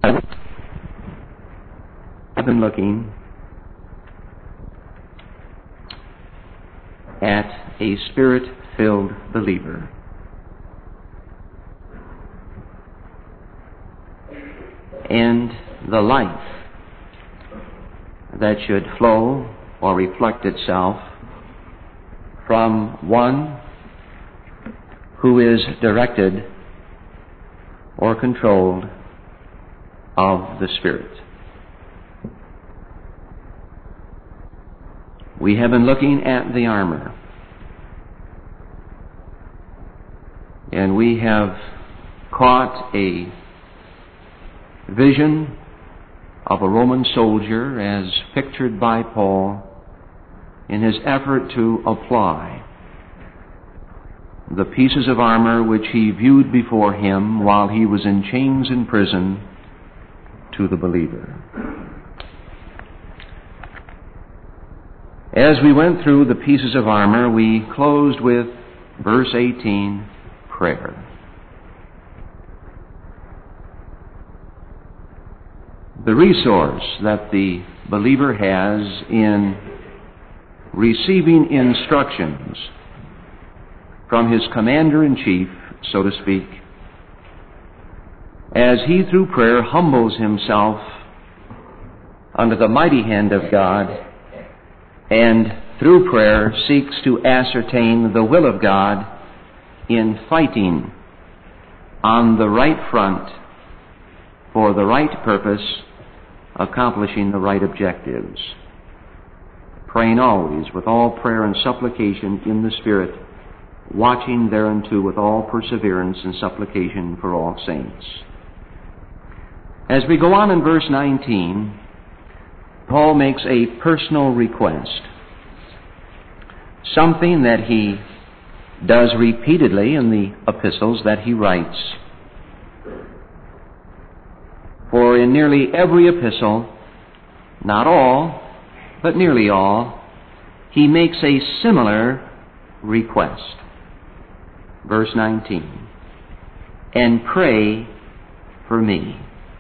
I've been looking at a Spirit-filled believer. And the life that should flow or reflect itself from one who is directed or controlled of the Spirit. We have been looking at the armor, and we have caught a vision of a Roman soldier as pictured by Paul in his effort to apply the pieces of armor which he viewed before him while he was in chains in prison to the believer. As we went through the pieces of armor, we closed with verse 18, prayer. The resource that the believer has in receiving instructions from his commander-in-chief, so to speak, as he through prayer humbles himself under the mighty hand of God and through prayer seeks to ascertain the will of God in fighting on the right front for the right purpose, accomplishing the right objectives. Praying always with all prayer and supplication in the Spirit, watching thereunto with all perseverance and supplication for all saints. As we go on in verse 19, Paul makes a personal request, something that he does repeatedly in the epistles that he writes. For in nearly every epistle, not all, but nearly all, he makes a similar request. Verse 19, and pray for me.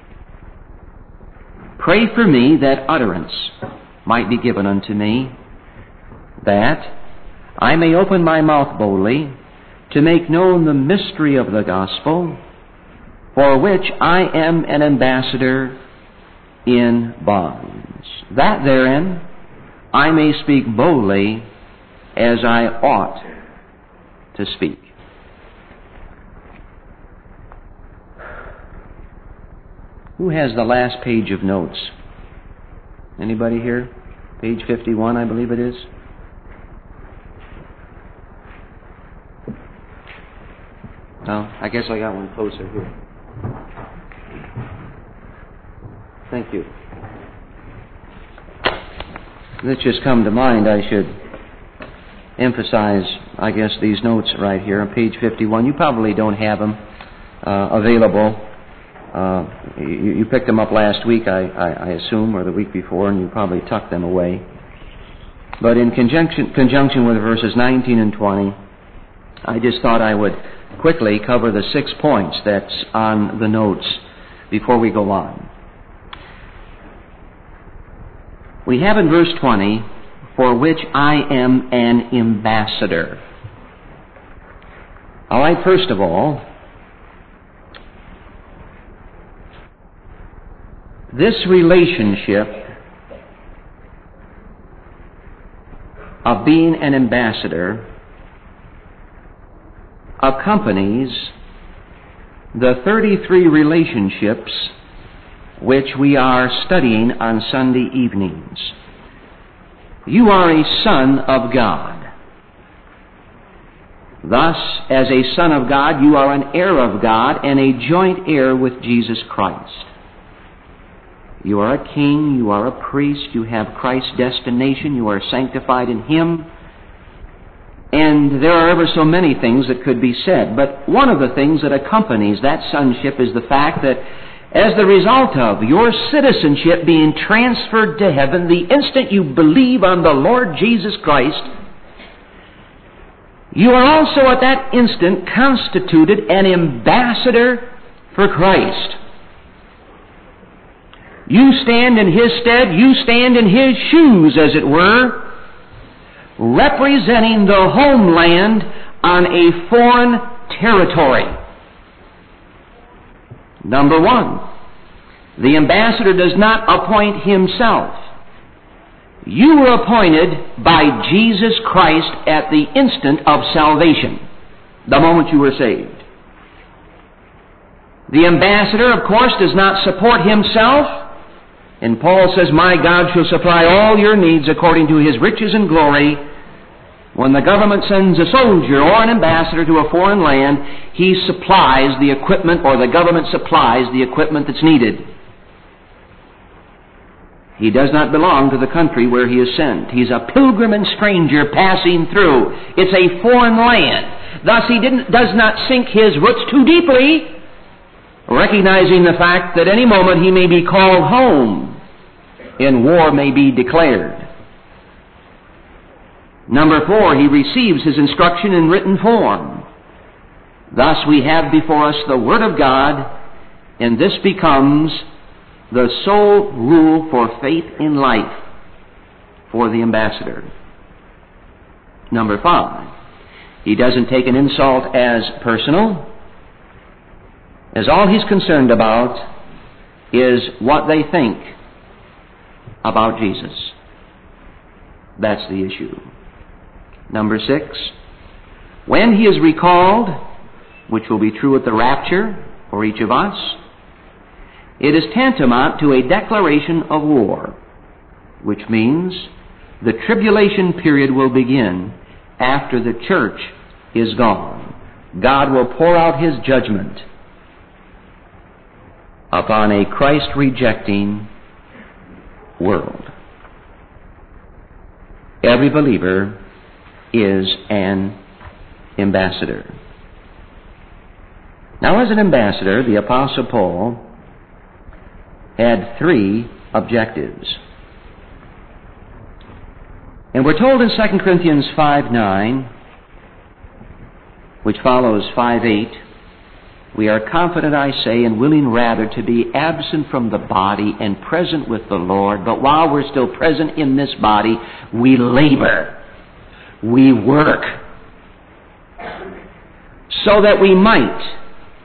Pray for me that utterance might be given unto me, that I may open my mouth boldly to make known the mystery of the gospel, for which I am an ambassador in bonds, that therein I may speak boldly as I ought to speak. Who has the last page of notes? Anybody here? Page 51, I believe it is. Oh, I guess I got one closer here. Thank you. This just come to mind. I should emphasize, I guess, these notes right here on page 51. You probably don't have them available. You picked them up last week, I assume, or the week before, and you probably tucked them away. But in conjunction with verses 19 and 20, I just thought I would quickly cover the 6 points that's on the notes before we go on. We have in verse 20, for which I am an ambassador. All right, first of all, this relationship of being an ambassador accompanies the 33 relationships which we are studying on Sunday evenings. You are a son of God. Thus, as a son of God, you are an heir of God and a joint heir with Jesus Christ. You are a king, you are a priest, you have Christ's destination, you are sanctified in Him. And there are ever so many things that could be said. But one of the things that accompanies that sonship is the fact that as the result of your citizenship being transferred to heaven, the instant you believe on the Lord Jesus Christ, you are also at that instant constituted an ambassador for Christ. You stand in his stead, you stand in his shoes, as it were, representing the homeland on a foreign territory. Number one, the ambassador does not appoint himself. You were appointed by Jesus Christ at the instant of salvation, the moment you were saved. The ambassador, of course, does not support himself. And Paul says, my God shall supply all your needs according to his riches and glory. When the government sends a soldier or an ambassador to a foreign land, he supplies the equipment, or the government supplies the equipment that's needed. He does not belong to the country where he is sent. He's a pilgrim and stranger passing through. It's a foreign land. Thus he does not sink his roots too deeply, recognizing the fact that any moment he may be called home and war may be declared. Number 4, he receives his instruction in written form. Thus we have before us the Word of God, and this becomes the sole rule for faith in life for the ambassador. Number 5, he doesn't take an insult as personal, as all he's concerned about is what they think about Jesus. That's the issue. Number 6, when he is recalled, which will be true at the rapture for each of us, it is tantamount to a declaration of war, which means the tribulation period will begin after the church is gone. God will pour out his judgment upon a Christ-rejecting world. Every believer is an ambassador. Now, as an ambassador, the Apostle Paul had 3 objectives. And we're told in 2 Corinthians 5:9, which follows 5:8, we are confident, I say, and willing rather to be absent from the body and present with the Lord. But while we're still present in this body, we labor, we work, so that we might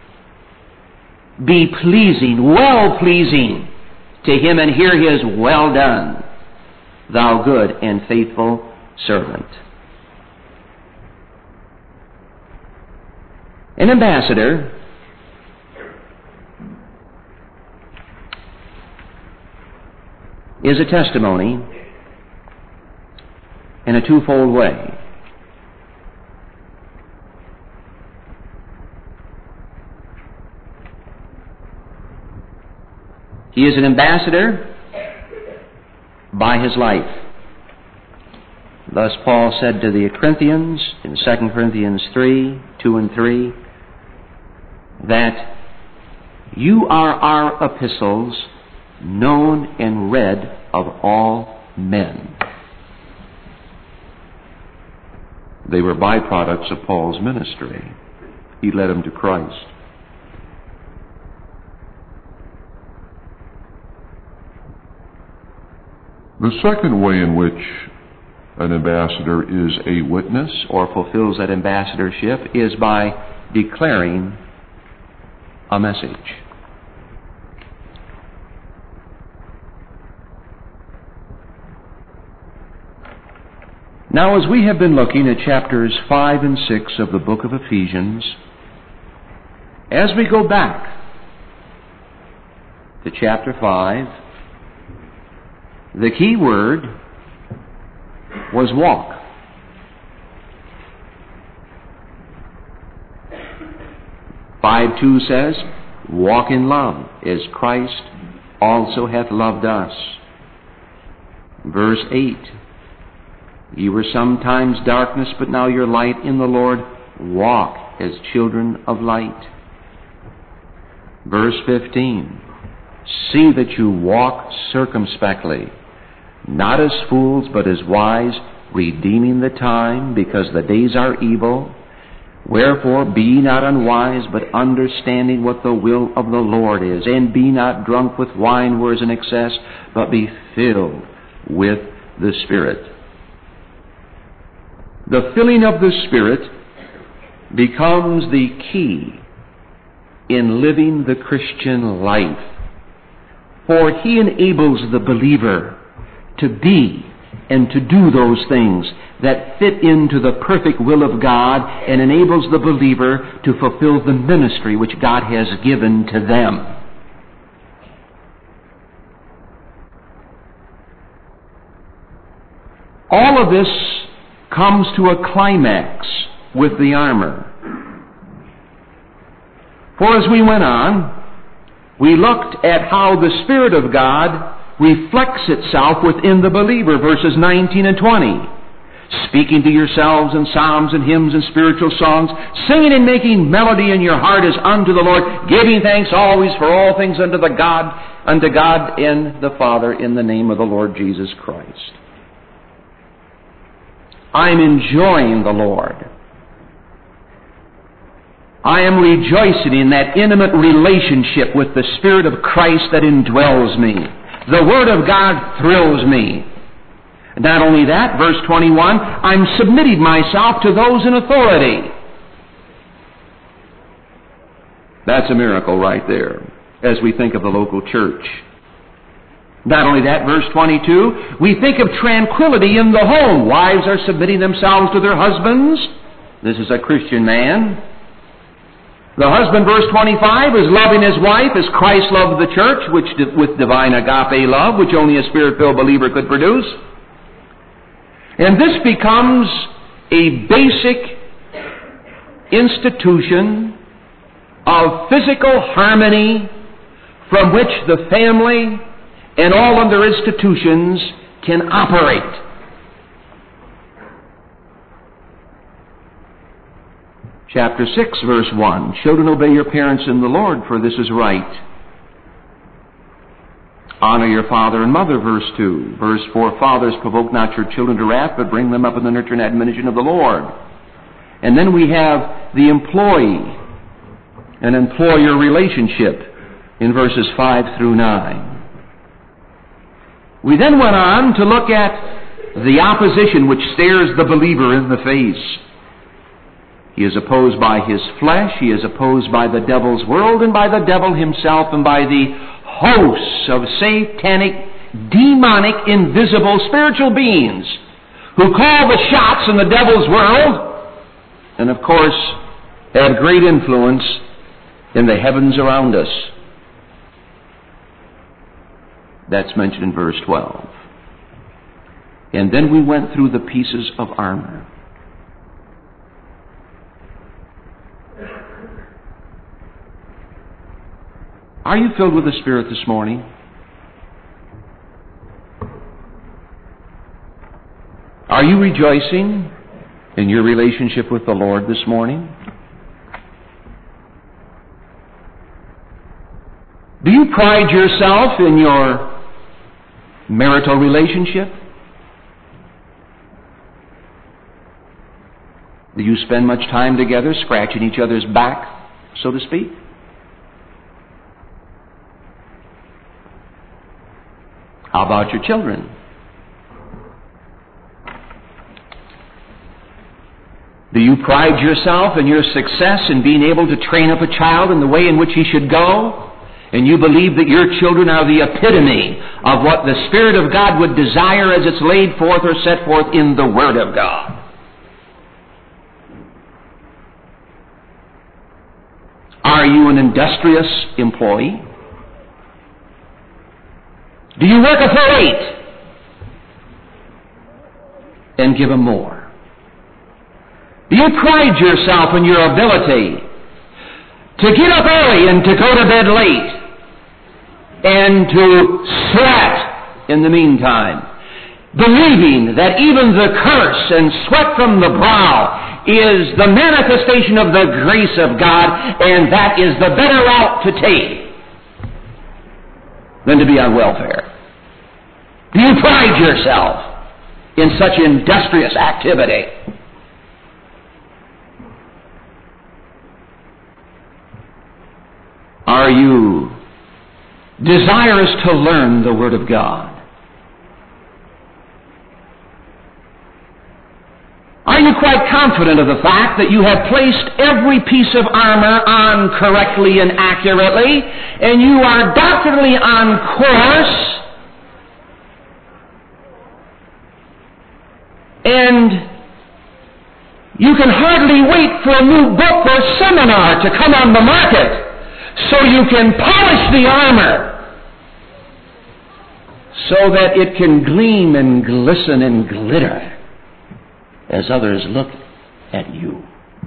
be pleasing, well-pleasing to him, and hear his well done, thou good and faithful servant. An ambassador is a testimony in a twofold way. He is an ambassador by his life. Thus Paul said to the Corinthians in 2 Corinthians 3:2 and 3, that you are our epistles, known and read of all men. They were byproducts of Paul's ministry. He led them to Christ. The second way in which an ambassador is a witness or fulfills that ambassadorship is by declaring a message. Now, as we have been looking at chapters 5 and 6 of the book of Ephesians, as we go back to chapter 5, the key word was walk. Five 2 says, walk in love, as Christ also hath loved us. Verse 8, ye were sometimes darkness, but now you're light in the Lord. Walk as children of light. Verse 15, see that you walk circumspectly, not as fools, but as wise, redeeming the time, because the days are evil. Wherefore be ye not unwise, but understanding what the will of the Lord is. And be not drunk with wine where is an excess, but be filled with the Spirit. The filling of the Spirit becomes the key in living the Christian life. For He enables the believer to be and to do those things that fit into the perfect will of God, and enables the believer to fulfill the ministry which God has given to them. All of this comes to a climax with the armor. For as we went on, we looked at how the Spirit of God reflects itself within the believer, verses 19 and 20. Speaking to yourselves in psalms and hymns and spiritual songs, singing and making melody in your heart as unto the Lord, giving thanks always for all things unto God and the Father in the name of the Lord Jesus Christ. I'm enjoying the Lord. I am rejoicing in that intimate relationship with the Spirit of Christ that indwells me. The Word of God thrills me. Not only that, verse 21, I'm submitting myself to those in authority. That's a miracle right there, as we think of the local church. Not only that, verse 22, we think of tranquility in the home. Wives are submitting themselves to their husbands. This is a Christian man. The husband, verse 25, is loving his wife as Christ loved the church, with divine agape love, which only a Spirit-filled believer could produce. And this becomes a basic institution of physical harmony from which the family and all other institutions can operate. Chapter 6, verse 1, children, obey your parents in the Lord, for this is right. Honor your father and mother, verse 2. Verse 4, fathers, provoke not your children to wrath, but bring them up in the nurture and admonition of the Lord. And then we have the employee and employer relationship in verses 5 through 9. We then went on to look at the opposition which stares the believer in the face. He is opposed by his flesh, he is opposed by the devil's world, and by the devil himself, and by the hosts of satanic, demonic, invisible, spiritual beings who call the shots in the devil's world, and of course have great influence in the heavens around us. That's mentioned in verse 12. And then we went through the pieces of armor. Are you filled with the Spirit this morning? Are you rejoicing in your relationship with the Lord this morning? Do you pride yourself in your marital relationship? Do you spend much time together scratching each other's back, so to speak? How about your children? Do you pride yourself in your success in being able to train up a child in the way in which he should go? And you believe that your children are the epitome of what the Spirit of God would desire as it's laid forth or set forth in the Word of God? Are you an industrious employee? Do you work until 8 and give them more? Do you pride yourself in your ability to get up early and to go to bed late and to sweat in the meantime, believing that even the curse and sweat from the brow is the manifestation of the grace of God, and that is the better route to take than to be on welfare? Do you pride yourself in such industrious activity? Are you desirous to learn the Word of God? Are you quite confident of the fact that you have placed every piece of armor on correctly and accurately, and you are doctrinally on course, and you can hardly wait for a new book or seminar to come on the market so you can polish the armor so that it can gleam and glisten and glitter as others look at you?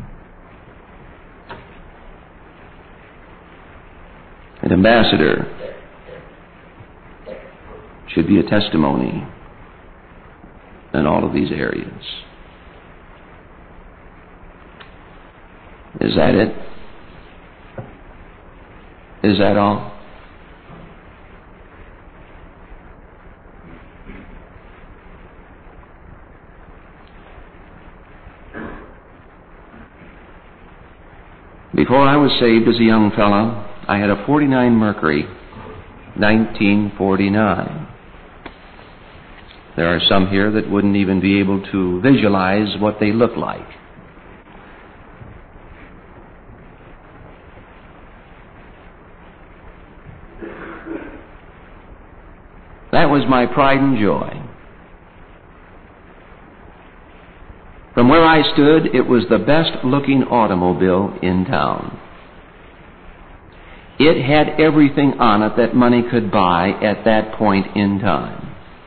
An ambassador should be a testimony in all of these areas. Is that it? Is that all? Before I was saved as a young fellow, I had a 49 Mercury, 1949. There are some here that wouldn't even be able to visualize what they look like. That was my pride and joy. From where I stood, it was the best-looking automobile in town. It had everything on it that money could buy at that point in time.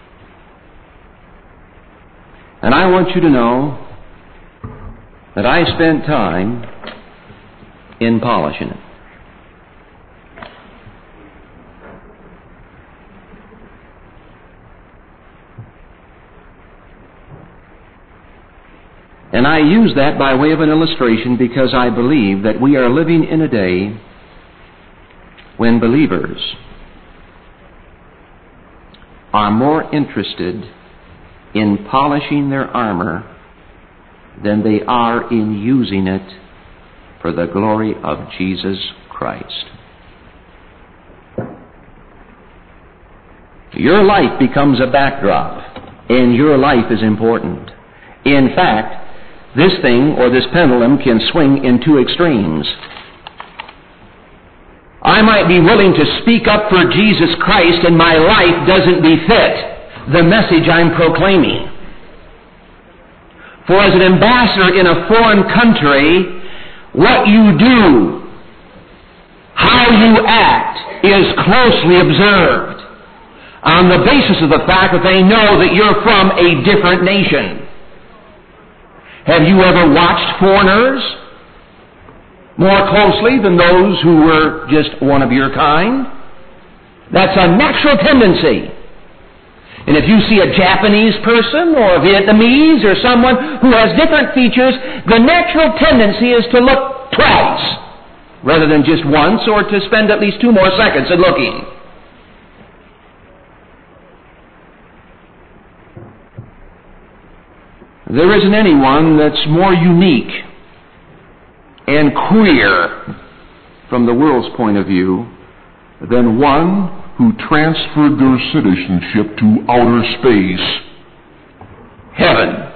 And I want you to know that I spent time in polishing it. And I use that by way of an illustration because I believe that we are living in a day when believers are more interested in polishing their armor than they are in using it for the glory of Jesus Christ. Your life becomes a backdrop, and your life is important. In fact, this thing, or this pendulum, can swing in two extremes. I might be willing to speak up for Jesus Christ, and my life doesn't befit the message I'm proclaiming. For as an ambassador in a foreign country, what you do, how you act, is closely observed on the basis of the fact that they know that you're from a different nation. Have you ever watched foreigners more closely than those who were just one of your kind? That's a natural tendency. And if you see a Japanese person or a Vietnamese or someone who has different features, the natural tendency is to look twice rather than just once, or to spend at least 2 more seconds in looking. There isn't anyone that's more unique and queer from the world's point of view than one who transferred their citizenship to outer space. Heaven.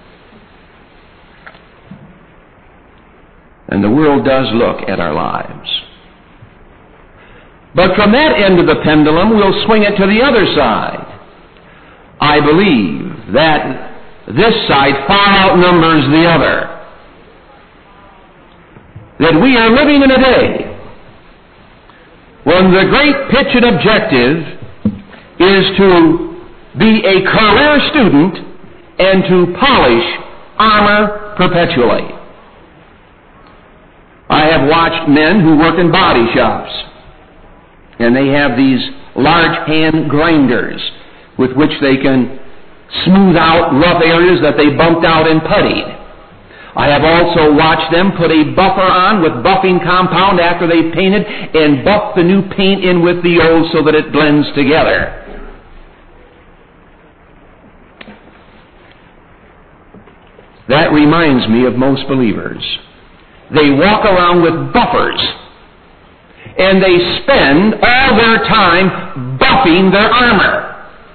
And the world does look at our lives. But from that end of the pendulum, we'll swing it to the other side. I believe that this side far outnumbers the other. That we are living in a day when the great pitch and objective is to be a career student and to polish armor perpetually. I have watched men who work in body shops, and they have these large hand grinders with which they can smooth out rough areas that they bumped out and puttied. I have also watched them put a buffer on with buffing compound after they painted and buff the new paint in with the old so that it blends together. That reminds me of most believers. They walk around with buffers and they spend all their time buffing their armor.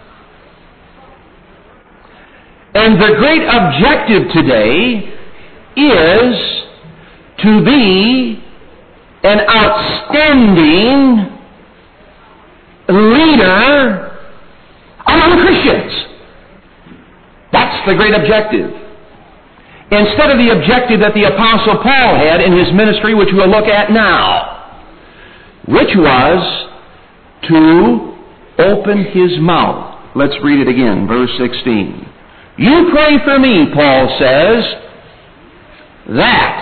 And the great objective today is to be an outstanding leader among Christians. That's the great objective. Instead of the objective that the Apostle Paul had in his ministry, which we'll look at now, which was to open his mouth. Let's read it again, verse 16. You pray for me, Paul says, that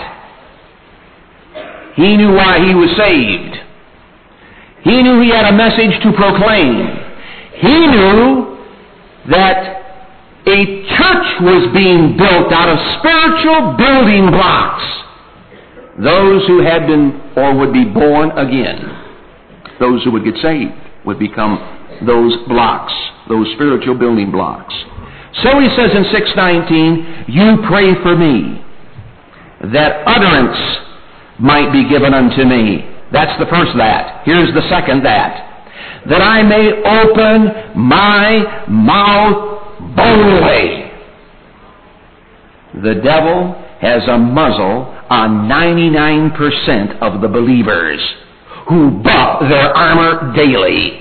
he knew why he was saved. He knew he had a message to proclaim. He knew that a church was being built out of spiritual building blocks. Those who had been or would be born again, those who would get saved, would become those blocks, those spiritual building blocks. So he says in 6:19, you pray for me, that utterance might be given unto me. That's the first that. Here's the second that I may open my mouth boldly. The devil has a muzzle on 99% of the believers who buff their armor daily.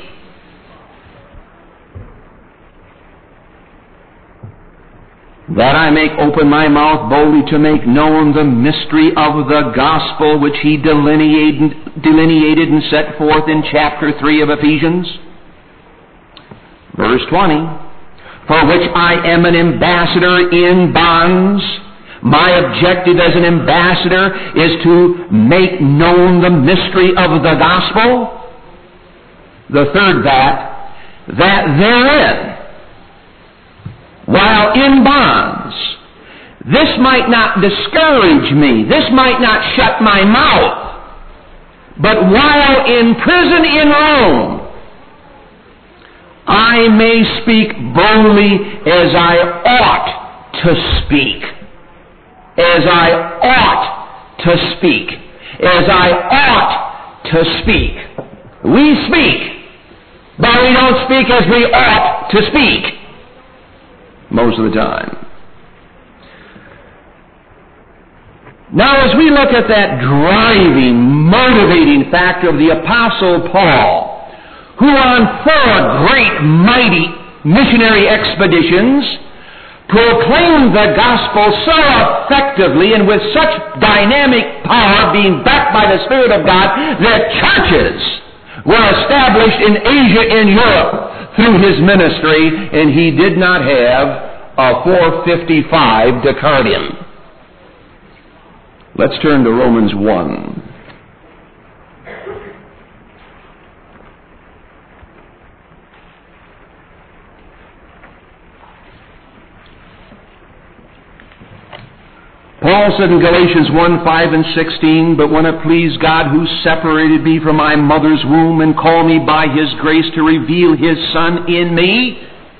That I may open my mouth boldly to make known the mystery of the gospel which he delineated and set forth in chapter 3 of Ephesians. Verse 20, for which I am an ambassador in bonds. My objective as an ambassador is to make known the mystery of the gospel. The third that therein, while in bonds, this might not discourage me, this might not shut my mouth, but while in prison in Rome, I may speak boldly as I ought to speak. As I ought to speak. As I ought to speak. We speak, but we don't speak as we ought to speak. Most of the time. Now, as we look at that driving, motivating factor of the Apostle Paul, who on 4 great, mighty missionary expeditions proclaimed the gospel so effectively and with such dynamic power, being backed by the Spirit of God, that churches were established in Asia and Europe through his ministry, and he did not have a 455 to card him. Let's turn to Romans 1. Paul said in Galatians 1:5 and 16, but when it pleased God who separated me from my mother's womb and called me by his grace to reveal his Son in me,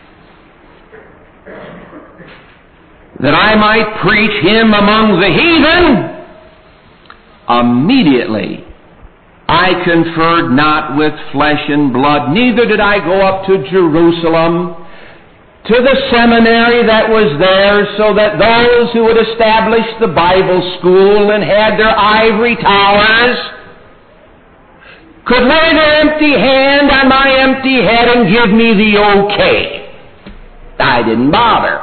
that I might preach him among the heathen, immediately I conferred not with flesh and blood, neither did I go up to Jerusalem, to the seminary that was there, so that those who had established the Bible school and had their ivory towers could lay their empty hand on my empty head and give me the okay. I didn't bother.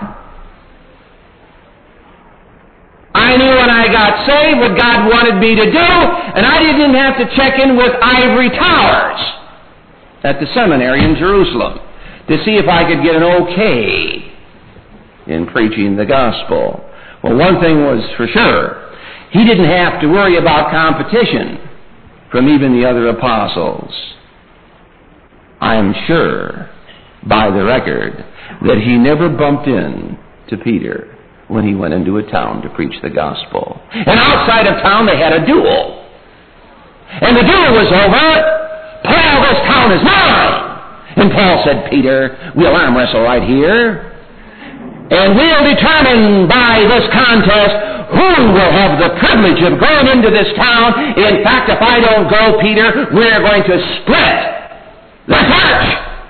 I knew when I got saved what God wanted me to do, and I didn't have to check in with ivory towers at the seminary in Jerusalem to see if I could get an okay in preaching the gospel. Well, one thing was for sure. He didn't have to worry about competition from even the other apostles. I am sure, by the record, that he never bumped into Peter when he went into a town to preach the gospel. And outside of town they had a duel. And the duel was over. Paul, this town is mine. And Paul said, Peter, we'll arm wrestle right here. And we'll determine by this contest who will have the privilege of going into this town. In fact, if I don't go, Peter, we're going to split the church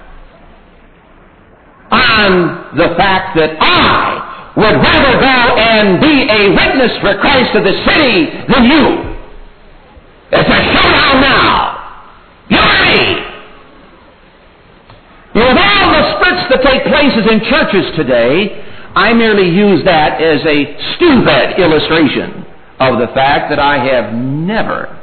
on the fact that I would rather go and be a witness for Christ to the city than you. It's a showdown now. You and me. With all the splits that take places in churches today, I merely use that as a stupid illustration of the fact that I have never,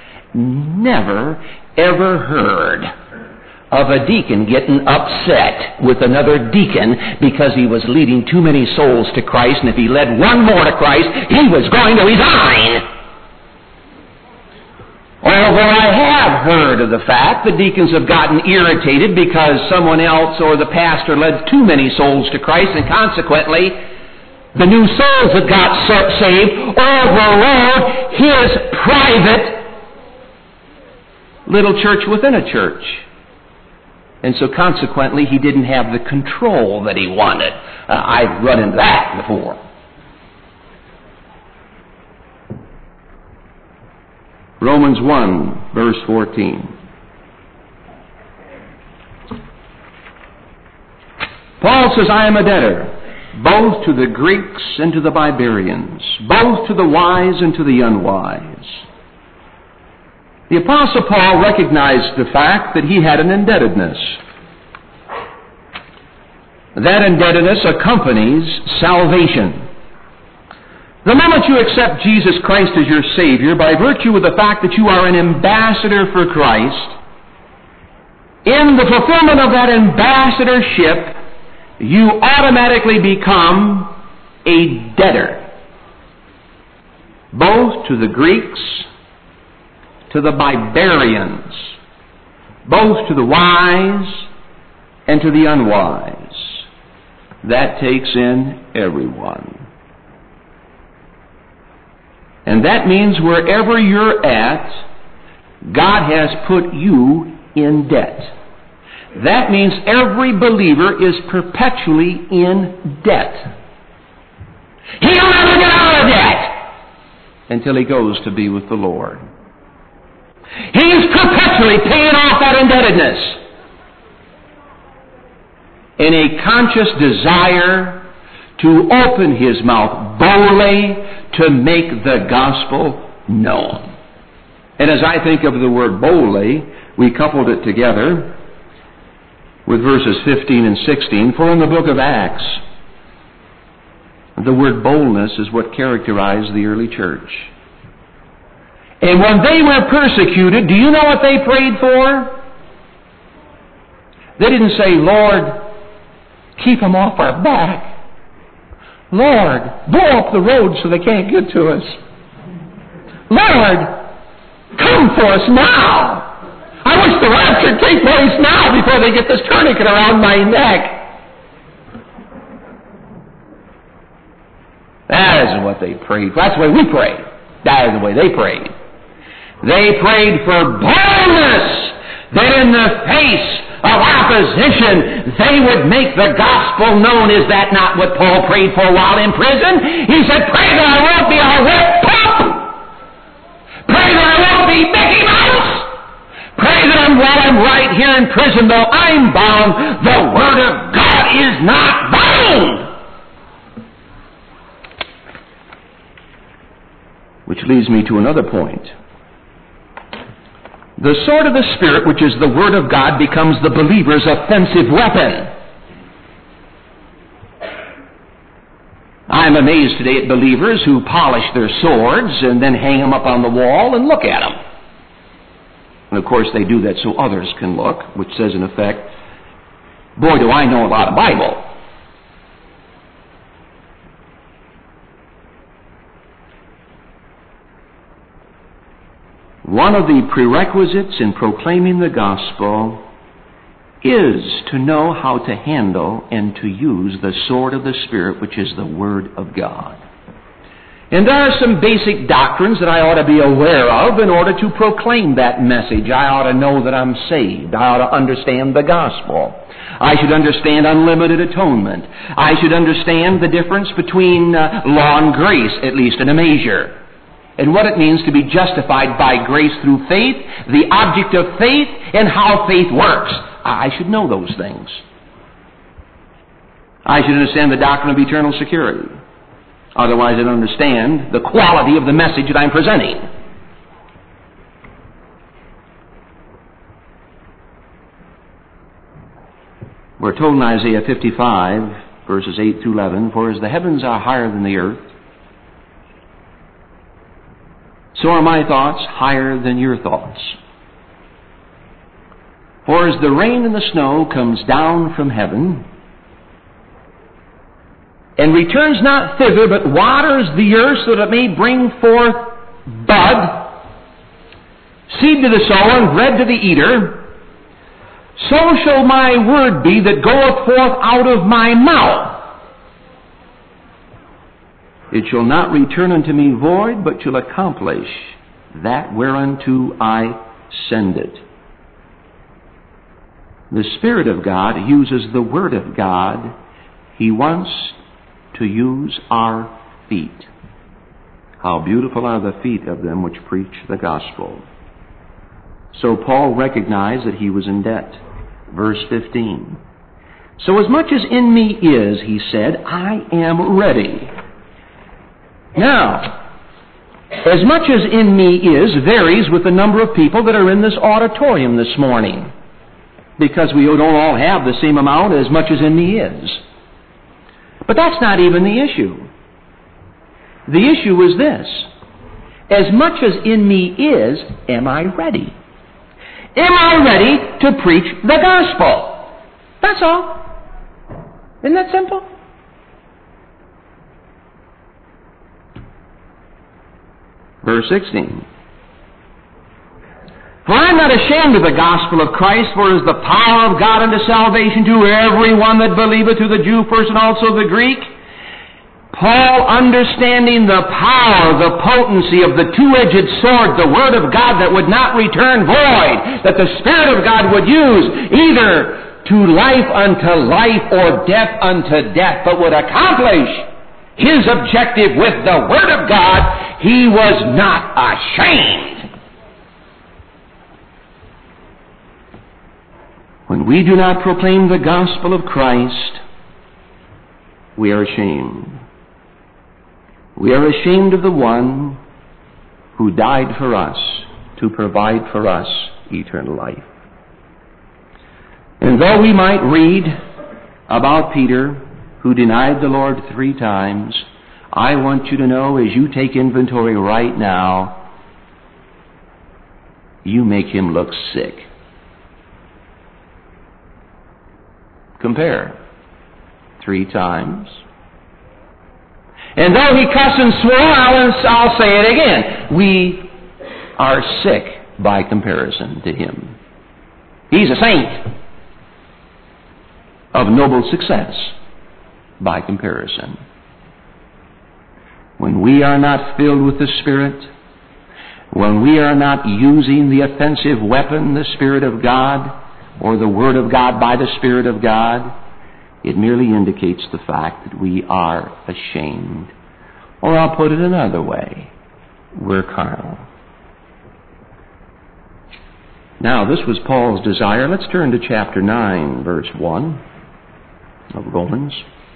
ever heard of a deacon getting upset with another deacon because he was leading too many souls to Christ, and if he led one more to Christ, he was going to resign. Although I have heard of the fact that deacons have gotten irritated because someone else or the pastor led too many souls to Christ, and consequently the new souls that got saved overrode his private little church within a church. And so consequently he didn't have the control that he wanted. I've run into that before. Romans 1, verse 14. Paul says, I am a debtor, both to the Greeks and to the barbarians, both to the wise and to the unwise. The Apostle Paul recognized the fact that he had an indebtedness. That indebtedness accompanies salvation. The moment you accept Jesus Christ as your Savior, by virtue of the fact that you are an ambassador for Christ, in the fulfillment of that ambassadorship, you automatically become a debtor, both to the Greeks, to the barbarians, both to the wise and to the unwise. That takes in everyone. And that means wherever you're at, God has put you in debt. That means every believer is perpetually in debt. He'll never get out of debt until he goes to be with the Lord. He's perpetually paying off that indebtedness in a conscious desire to open his mouth boldly to make the gospel known. And as I think of the word boldly, we coupled it together with verses 15 and 16. For in the book of Acts, the word boldness is what characterized the early church. And when they were persecuted, do you know what they prayed for? They didn't say, Lord, keep them off our back. Lord, blow up the road so they can't get to us. Lord, come for us now. I wish the rapture would take place now before they get this tourniquet around my neck. That isn't what they prayed for. That's the way we prayed. That is the way they prayed. They prayed for boldness, that in the face of opposition, they would make the gospel known. Is that not what Paul prayed for while in prison? He said, pray that I won't be a whip pop. Pray that I won't be Mickey Mouse. Pray that while I'm right here in prison, though I'm bound, the Word of God is not bound. Which leads me to another point. The sword of the Spirit, which is the Word of God, becomes the believer's offensive weapon. I'm amazed today at believers who polish their swords and then hang them up on the wall and look at them. And of course they do that so others can look, which says in effect, boy, do I know a lot of Bible. One of the prerequisites in proclaiming the gospel is to know how to handle and to use the sword of the Spirit, which is the Word of God. And there are some basic doctrines that I ought to be aware of in order to proclaim that message. I ought to know that I'm saved. I ought to understand the gospel. I should understand unlimited atonement. I should understand the difference between law and grace, at least in a measure, and what it means to be justified by grace through faith, the object of faith, and how faith works. I should know those things. I should understand the doctrine of eternal security. Otherwise, I don't understand the quality of the message that I'm presenting. We're told in Isaiah 55, verses 8 through 11, "For as the heavens are higher than the earth, so are my thoughts higher than your thoughts. For as the rain and the snow comes down from heaven, and returns not thither, but waters the earth so that it may bring forth bud, seed to the sower, and bread to the eater, so shall my word be that goeth forth out of my mouth. It shall not return unto me void, but shall accomplish that whereunto I send it." The Spirit of God uses the Word of God. He wants to use our feet. How beautiful are the feet of them which preach the gospel. So Paul recognized that he was in debt. Verse 15. "So as much as in me is," he said, "I am ready." Now, as much as in me is varies with the number of people that are in this auditorium this morning, because we don't all have the same amount as much as in me is. But that's not even the issue. The issue is this: as much as in me is, am I ready? Am I ready to preach the gospel? That's all. Isn't that simple? Verse 16. "For I am not ashamed of the gospel of Christ, for it is the power of God unto salvation to every one that believeth, to the Jew first and also the Greek." Paul, understanding the power, the potency of the two-edged sword, the Word of God that would not return void, that the Spirit of God would use either to life unto life or death unto death, but would accomplish his objective with the Word of God, he was not ashamed. When we do not proclaim the gospel of Christ, we are ashamed. We are ashamed of the one who died for us to provide for us eternal life. And though we might read about Peter, who denied the Lord 3 times, I want you to know, as you take inventory right now, you make him look sick. Compare. 3 times. And though he cussed and swore, I'll say it again. We are sick by comparison to him. He's a saint of noble success by comparison. When we are not filled with the Spirit, when we are not using the offensive weapon, the Spirit of God, or the Word of God by the Spirit of God, it merely indicates the fact that we are ashamed. Or I'll put it another way, we're carnal. Now, this was Paul's desire. Let's turn to chapter 9, verse 1 of Romans.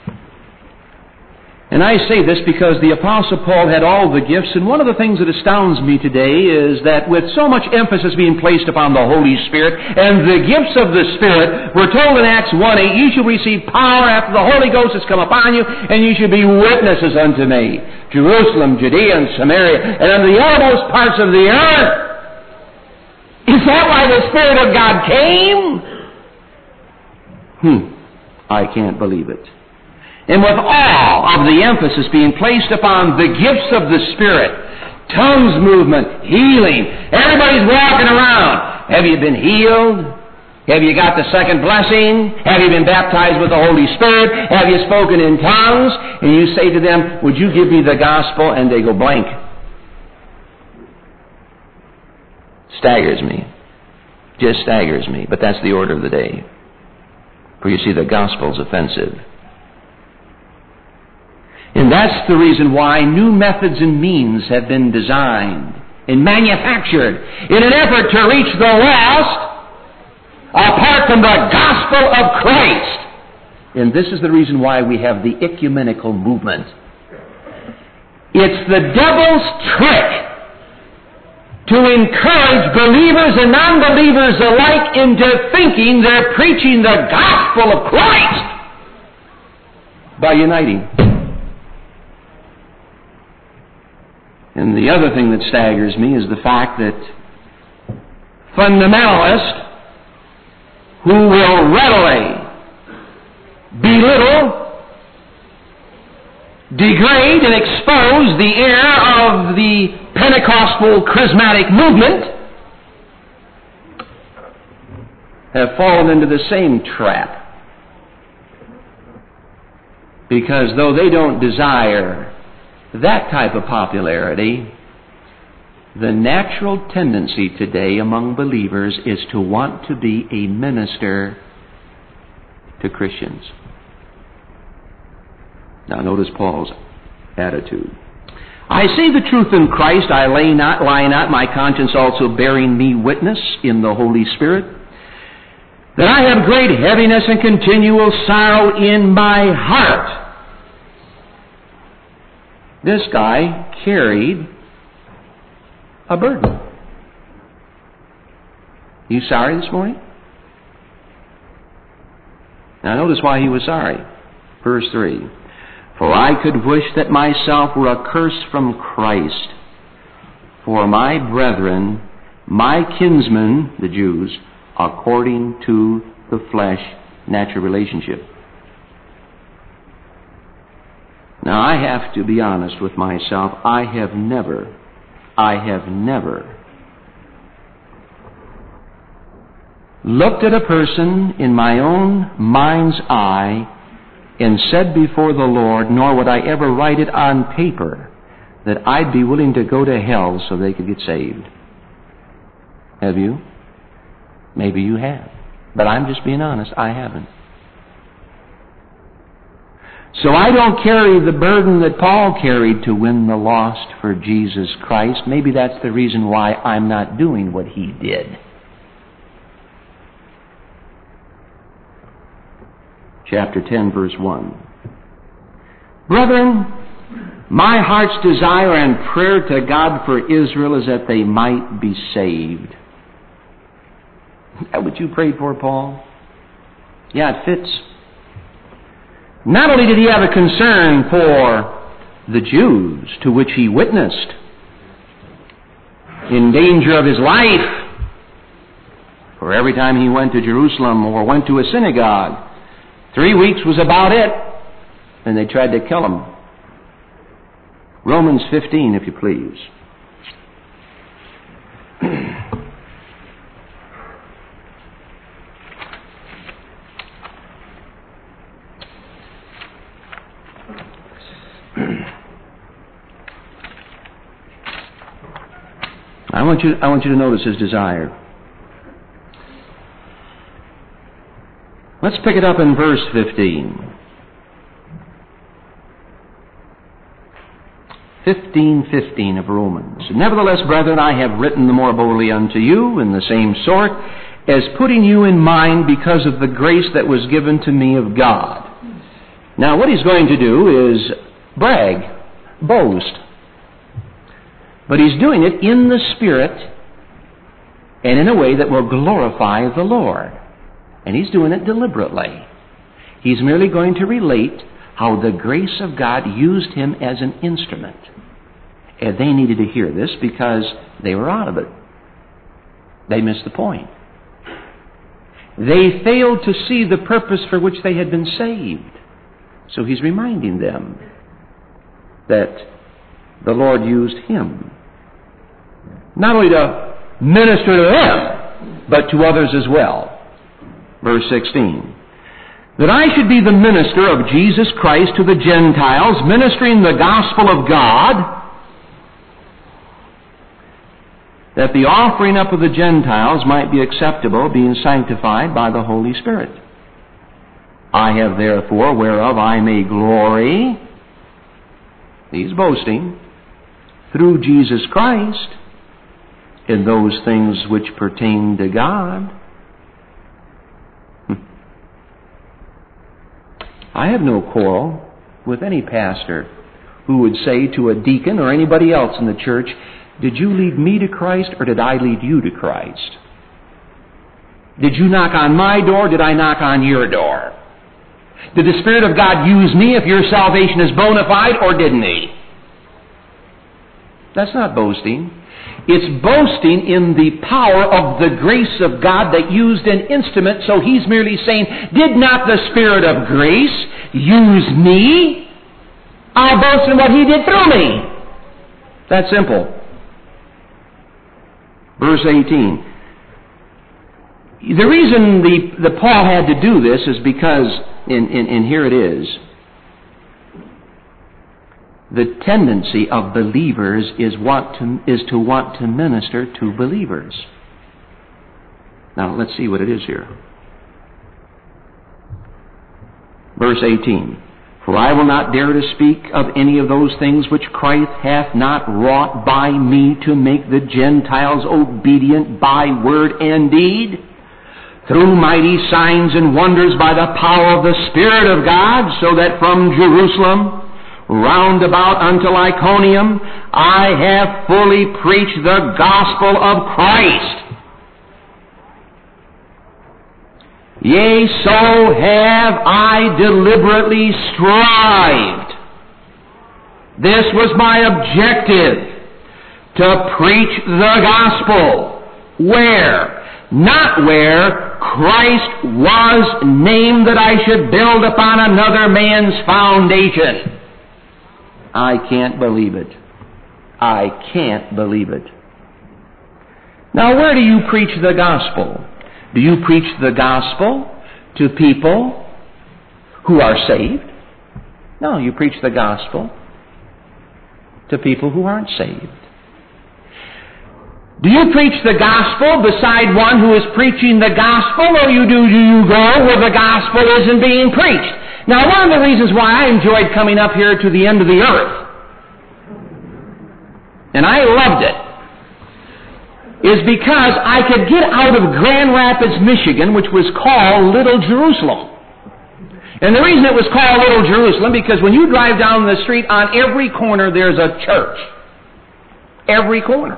And I say this because the Apostle Paul had all the gifts, and one of the things that astounds me today is that with so much emphasis being placed upon the Holy Spirit and the gifts of the Spirit, we're told in Acts 1:8, "You shall receive power after the Holy Ghost has come upon you, and you shall be witnesses unto me, Jerusalem, Judea, and Samaria, and unto the uttermost parts of the earth." Is that why the Spirit of God came? I can't believe it. And with all of the emphasis being placed upon the gifts of the Spirit, tongues movement, healing, everybody's walking around. Have you been healed? Have you got the second blessing? Have you been baptized with the Holy Spirit? Have you spoken in tongues? And you say to them, would you give me the gospel? And they go blank. Staggers me. Just staggers me. But that's the order of the day. For you see, the gospel's offensive. And that's the reason why new methods and means have been designed and manufactured in an effort to reach the lost apart from the gospel of Christ. And this is the reason why we have the ecumenical movement. It's the devil's trick to encourage believers and non-believers alike into thinking they're preaching the gospel of Christ by uniting. And the other thing that staggers me is the fact that fundamentalists who will readily belittle, degrade, and expose the error of the Pentecostal charismatic movement have fallen into the same trap. Because though they don't desire that type of popularity, the natural tendency today among believers is to want to be a minister to Christians. Now notice Paul's attitude. I say the truth in Christ, I lie not, my conscience also bearing me witness in the Holy Spirit, that I have great heaviness and continual sorrow in my heart. This guy carried a burden. You sorry this morning? Now notice why he was sorry. Verse 3. For I could wish that myself were accursed from Christ for my brethren, my kinsmen, the Jews, according to the flesh, natural relationship. Now I have to be honest with myself. I have never looked at a person in my own mind's eye and said before the Lord, nor would I ever write it on paper, that I'd be willing to go to hell so they could get saved. Have you? Maybe you have. But I'm just being honest, I haven't. So I don't carry the burden that Paul carried to win the lost for Jesus Christ. Maybe that's the reason why I'm not doing what he did. Chapter 10, verse 1. Brethren, my heart's desire and prayer to God for Israel is that they might be saved. Is that what you prayed for, Paul? Yeah, it fits. Not only did he have a concern for the Jews to which he witnessed, in danger of his life, for every time he went to Jerusalem or went to a synagogue, 3 weeks was about it, and they tried to kill him. Romans 15, if you please. I want you to notice his desire. Let's pick it up in verse 15. 15:15 of Romans. Nevertheless, brethren, I have written the more boldly unto you in the same sort, as putting you in mind because of the grace that was given to me of God. Now, what he's going to do is brag, boast. But he's doing it in the Spirit and in a way that will glorify the Lord. And he's doing it deliberately. He's merely going to relate how the grace of God used him as an instrument. And they needed to hear this because they were out of it. They missed the point. They failed to see the purpose for which they had been saved. So he's reminding them that the Lord used him not only to minister to them, but to others as well. Verse 16. That I should be the minister of Jesus Christ to the Gentiles, ministering the gospel of God, that the offering up of the Gentiles might be acceptable, being sanctified by the Holy Spirit. I have therefore, whereof I may glory, he's boasting, through Jesus Christ, in those things which pertain to God. I have no quarrel with any pastor who would say to a deacon or anybody else in the church, did you lead me to Christ or did I lead you to Christ? Did you knock on my door? Did I knock on your door? Did the Spirit of God use me if your salvation is bona fide or didn't He? That's not boasting. It's boasting in the power of the grace of God that used an instrument, so he's merely saying, did not the Spirit of grace use me? I boast in what He did through me. That's simple. Verse 18. The reason the Paul had to do this is because, and here it is, the tendency of believers is to want to minister to believers. Now, let's see what it is here. Verse 18. For I will not dare to speak of any of those things which Christ hath not wrought by me to make the Gentiles obedient by word and deed, through mighty signs and wonders by the power of the Spirit of God, so that from Jerusalem round about unto Iconium, I have fully preached the gospel of Christ. Yea, so have I deliberately strived. This was my objective, to preach the gospel. Where? Not where Christ was named that I should build upon another man's foundation. I can't believe it. I can't believe it. Now, where do you preach the gospel? Do you preach the gospel to people who are saved? No, you preach the gospel to people who aren't saved. Do you preach the gospel beside one who is preaching the gospel, or do you go where the gospel isn't being preached? Now, one of the reasons why I enjoyed coming up here to the end of the earth, and I loved it, is because I could get out of Grand Rapids, Michigan, which was called Little Jerusalem. And the reason it was called Little Jerusalem, because when you drive down the street, on every corner there's a church. Every corner.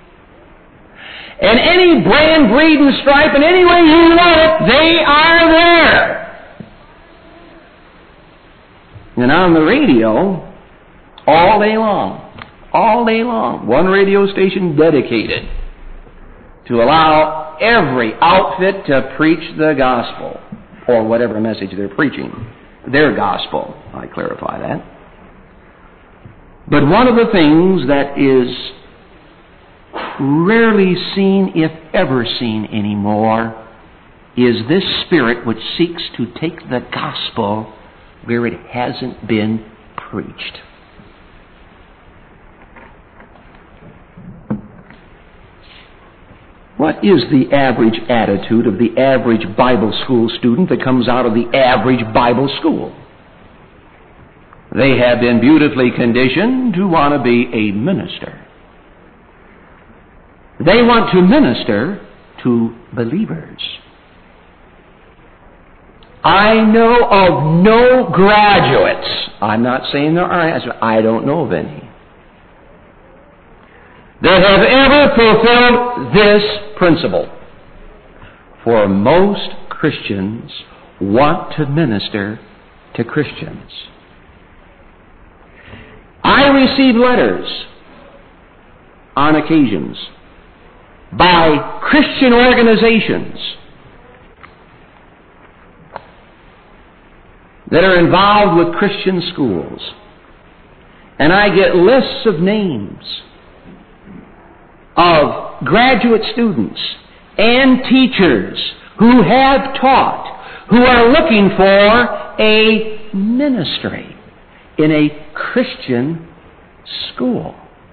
And any brand, breed, and stripe, and any way you want it, they are there. And on the radio, all day long, one radio station dedicated to allow every outfit to preach the gospel, or whatever message they're preaching. Their gospel, I clarify that. But one of the things that is rarely seen, if ever seen anymore, is this spirit which seeks to take the gospel where it hasn't been preached. What is the average attitude of the average Bible school student that comes out of the average Bible school? They have been beautifully conditioned to want to be a minister. They want to minister to believers. I know of no graduates. I'm not saying there aren't. I don't know of any that have ever fulfilled this principle. For most Christians want to minister to Christians. I receive letters on occasions by Christian organizations that are involved with Christian schools. And I get lists of names of graduate students and teachers who have taught, who are looking for a ministry in a Christian school,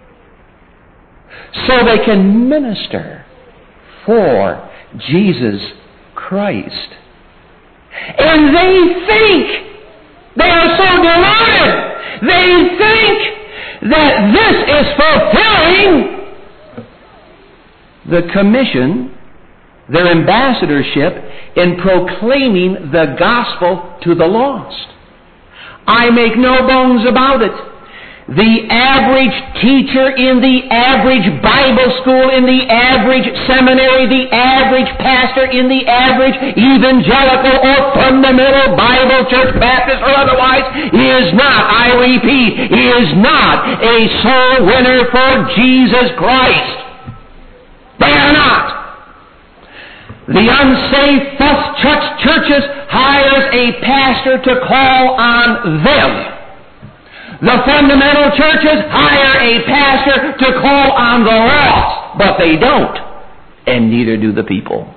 so they can minister for Jesus Christ. And they think, they are so deluded, they think that this is fulfilling the commission, their ambassadorship in proclaiming the gospel to the lost. I make no bones about it. The average teacher in the average Bible school, in the average seminary, the average pastor in the average evangelical or fundamental Bible church, Baptist or otherwise, is not, I repeat, is not a soul winner for Jesus Christ. They are not. The unsafe false churches hires a pastor to call on them. The fundamental churches hire a pastor to call on the lost, but they don't, and neither do the people.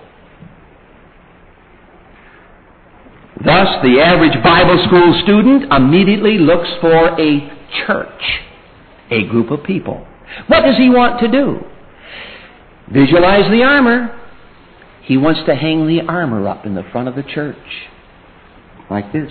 Thus, the average Bible school student immediately looks for a church, a group of people. What does he want to do? Visualize the armor. He wants to hang the armor up in the front of the church, like this.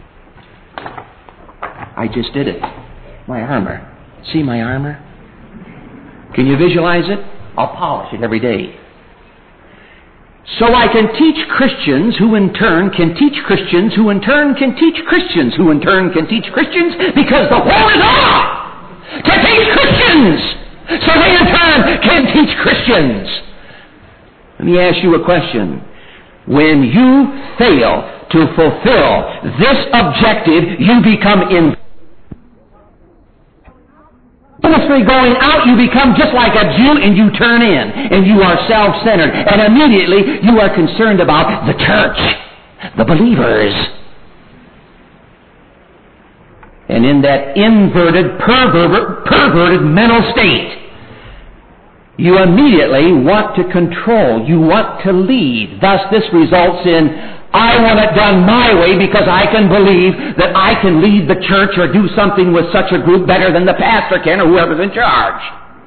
I just did it. My armor. See my armor? Can you visualize it? I'll polish it every day. So I can teach Christians who in turn can teach Christians who in turn can teach Christians who in turn can teach Christians, because the war is on to teach Christians so they in turn can teach Christians. Let me ask you a question. When you fail to fulfill this objective, you become ministry going out, you become just like a Jew and you turn in and you are self-centered, and immediately you are concerned about the church, the believers. And in that inverted, perverted mental state, you immediately want to control, you want to lead. Thus this results in, I want it done my way because I can believe that I can lead the church or do something with such a group better than the pastor can or whoever's in charge.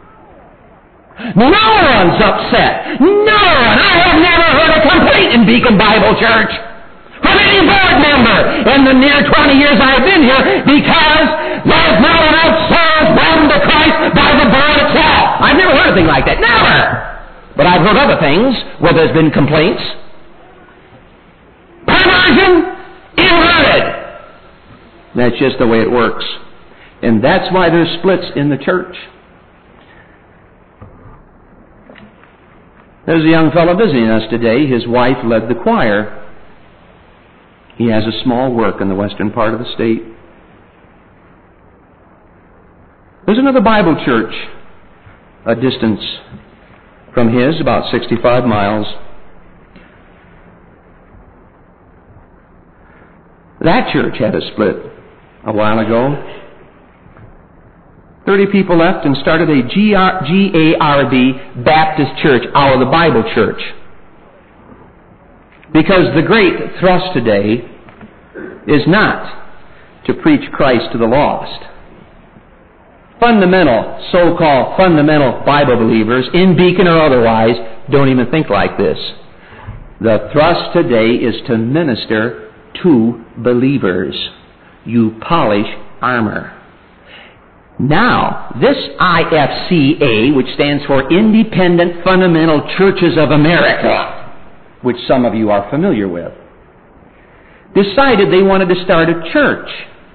No one's upset. No one. I have never heard a complaint in Beacon Bible Church from any board member in the near 20 years I've been here, because there's not enough souls won to Christ by the board itself. I've never heard anything like that. Never. But I've heard other things where there's been complaints. Perversion, inverted. That's just the way it works. And that's why there's splits in the church. There's a young fellow visiting us today. His wife led the choir. He has a small work in the western part of the state. There's another Bible church a distance from his, about 65 miles. That church had a split a while ago. 30 people left and started a GARB Baptist church out of the Bible church. Because the great thrust today is not to preach Christ to the lost. Fundamental, so-called fundamental Bible believers, in Beacon or otherwise, don't even think like this. The thrust today is to minister to believers. You polish armor. Now, this IFCA, which stands for Independent Fundamental Churches of America, which some of you are familiar with, decided they wanted to start a church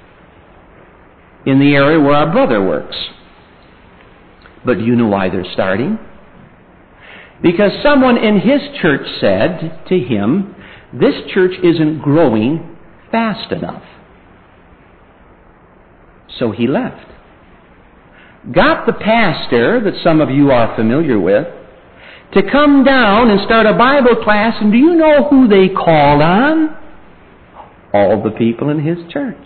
in the area where our brother works. But do you know why they're starting? Because someone in his church said to him, this church isn't growing fast enough. So he left. Got the pastor that some of you are familiar with to come down and start a Bible class, and do you know who they called on? All the people in his church.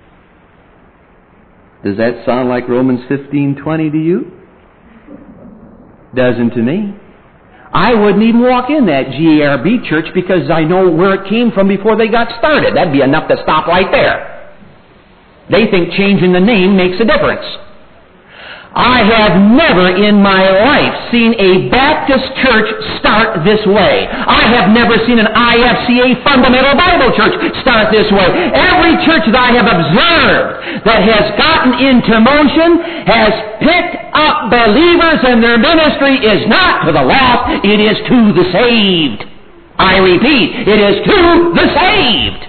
Does that sound like Romans 15:20 to you? Doesn't to me. I wouldn't even walk in that GARB church because I know where it came from before they got started. That'd be enough to stop right there. They think changing the name makes a difference. I have never in my life seen a Baptist church start this way. I have never seen an IFCA Fundamental Bible Church start this way. Every church that I have observed that has gotten into motion has picked up believers, and their ministry is not to the lost, it is to the saved. I repeat, it is to the saved.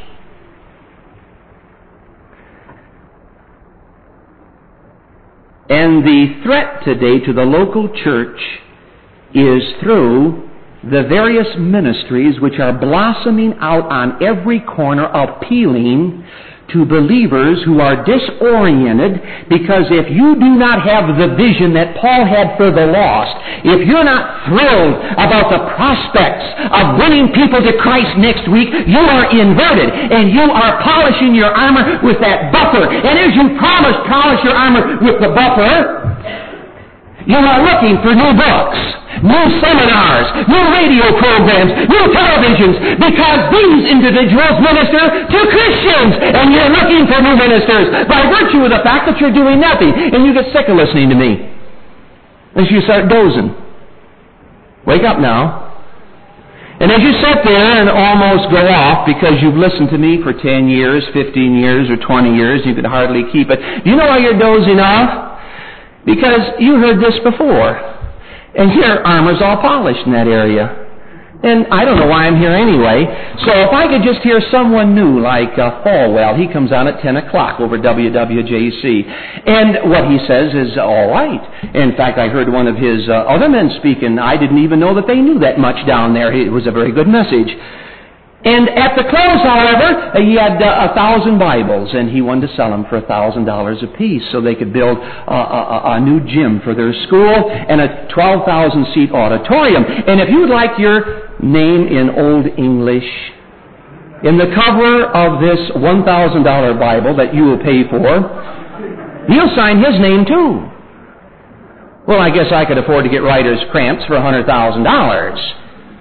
And the threat today to the local church is through the various ministries which are blossoming out on every corner, appealing to believers who are disoriented, because if you do not have the vision that Paul had for the lost, if you're not thrilled about the prospects of winning people to Christ next week, you are inverted, and you are polishing your armor with that buffer. And as you polish your armor with the buffer, you are looking for new books, new seminars, new radio programs, new televisions, because these individuals minister to Christians, and you're looking for new ministers by virtue of the fact that you're doing nothing, and you get sick of listening to me. As you start dozing. Wake up now. And as you sit there and almost go off because you've listened to me for 10 years, 15 years, or 20 years, you could hardly keep it. Do you know why you're dozing off? Because you heard this before. And your armor's all polished in that area. And I don't know why I'm here anyway. So if I could just hear someone new, like Falwell, he comes on at 10 o'clock over WWJC. And what he says is all right. In fact, I heard one of his other men speak, and I didn't even know that they knew that much down there. It was a very good message. And at the close, however, he had 1,000 Bibles, and he wanted to sell them for $1,000 apiece so they could build a new gym for their school and a 12,000-seat auditorium. And if you would like your name in Old English in the cover of this $1,000 Bible that you will pay for, he'll sign his name too. Well, I guess I could afford to get writer's cramps for $100,000.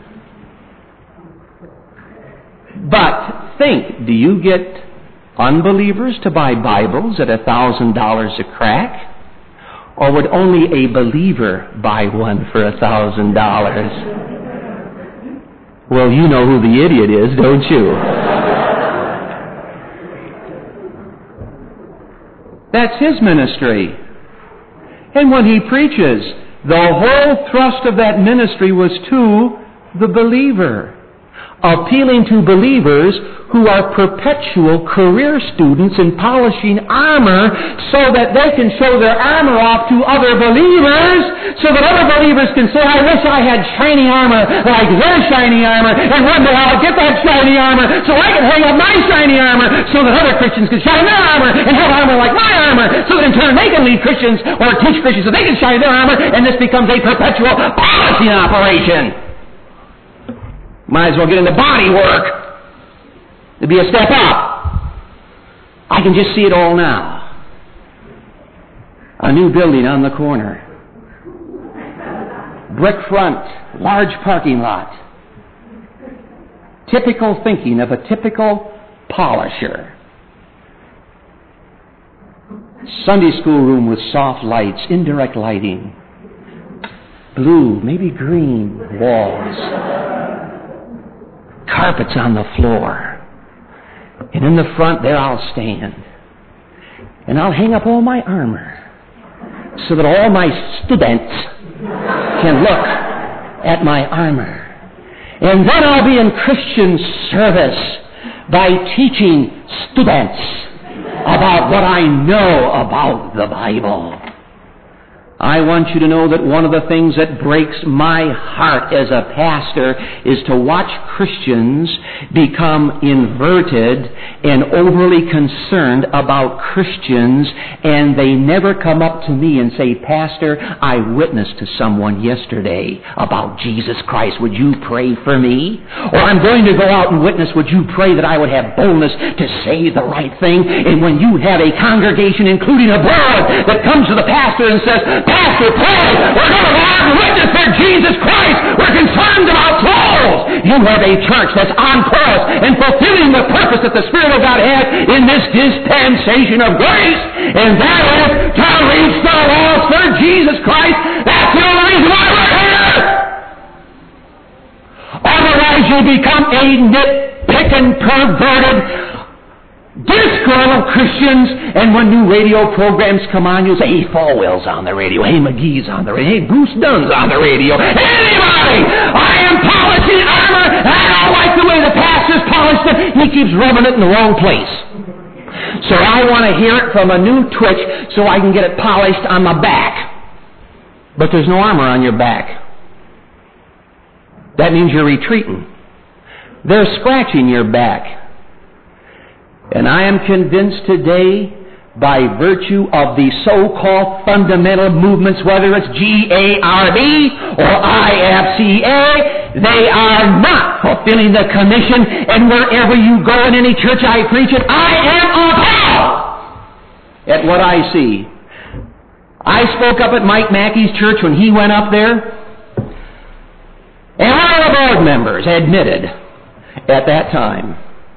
But think, do you get unbelievers to buy Bibles at $1,000 a crack? Or would only a believer buy one for $1,000? Well, you know who the idiot is, don't you? That's his ministry. And when he preaches, the whole thrust of that ministry was to the believer, appealing to believers who are perpetual career students in polishing armor so that they can show their armor off to other believers, so that other believers can say, I wish I had shiny armor like their shiny armor, and one day I'll get that shiny armor so I can hang up my shiny armor so that other Christians can shine their armor and have armor like my armor, so that in turn they can lead Christians or teach Christians so they can shine their armor, and this becomes a perpetual polishing operation. Might as well get into body work. It'd be a step up. I can just see it all now. A new building on the corner. Brick front, large parking lot. Typical thinking of a typical polisher. Sunday school room with soft lights, indirect lighting. Blue, maybe green walls. Carpets on the floor. And in the front there I'll stand. And I'll hang up all my armor so that all my students can look at my armor. And then I'll be in Christian service by teaching students about what I know about the Bible. I want you to know that one of the things that breaks my heart as a pastor is to watch Christians become inverted and overly concerned about Christians, and they never come up to me and say, Pastor, I witnessed to someone yesterday about Jesus Christ. Would you pray for me? Or I'm going to go out and witness. Would you pray that I would have boldness to say the right thing? And when you have a congregation, including abroad, that comes to the pastor and says, Pastor, pray. We're going to go out and witness for Jesus Christ. We're concerned about souls. You have a church that's on course and fulfilling the purpose that the Spirit of God has in this dispensation of grace, and that is to reach the lost for Jesus Christ. That's the only reason why we're here. Otherwise, you become a nitpicking, perverted, disgruntled Christians, and when new radio programs come on, you'll say, hey, Falwell's on the radio, hey, McGee's on the radio, hey, Bruce Dunn's on the radio. Anybody! I am polishing armor, and I don't like the way the pastor's polished it. He keeps rubbing it in the wrong place. So I want to hear it from a new twitch so I can get it polished on my back. But there's no armor on your back. That means you're retreating. They're scratching your back. And I am convinced today, by virtue of the so-called fundamental movements, whether it's GARB or IFCA, they are not fulfilling the commission. And wherever you go in any church I preach it, I am appalled at what I see. I spoke up at Mike Mackey's church when he went up there, and one of the board members admitted at that time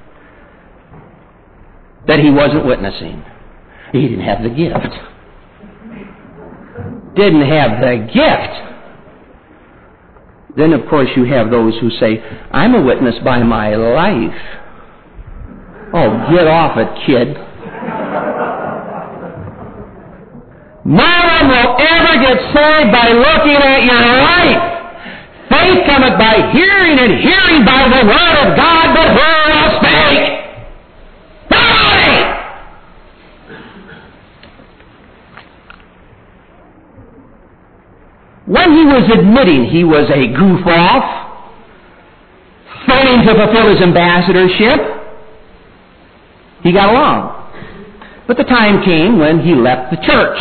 that he wasn't witnessing. He didn't have the gift. Didn't have the gift. Then, of course, you have those who say, I'm a witness by my life. Oh, get off it, kid. No one will ever get saved by looking at your life. Faith cometh by hearing, and hearing by the word of God, but who will speak? When he was admitting he was a goof-off, failing to fulfill his ambassadorship, he got along. But the time came when he left the church.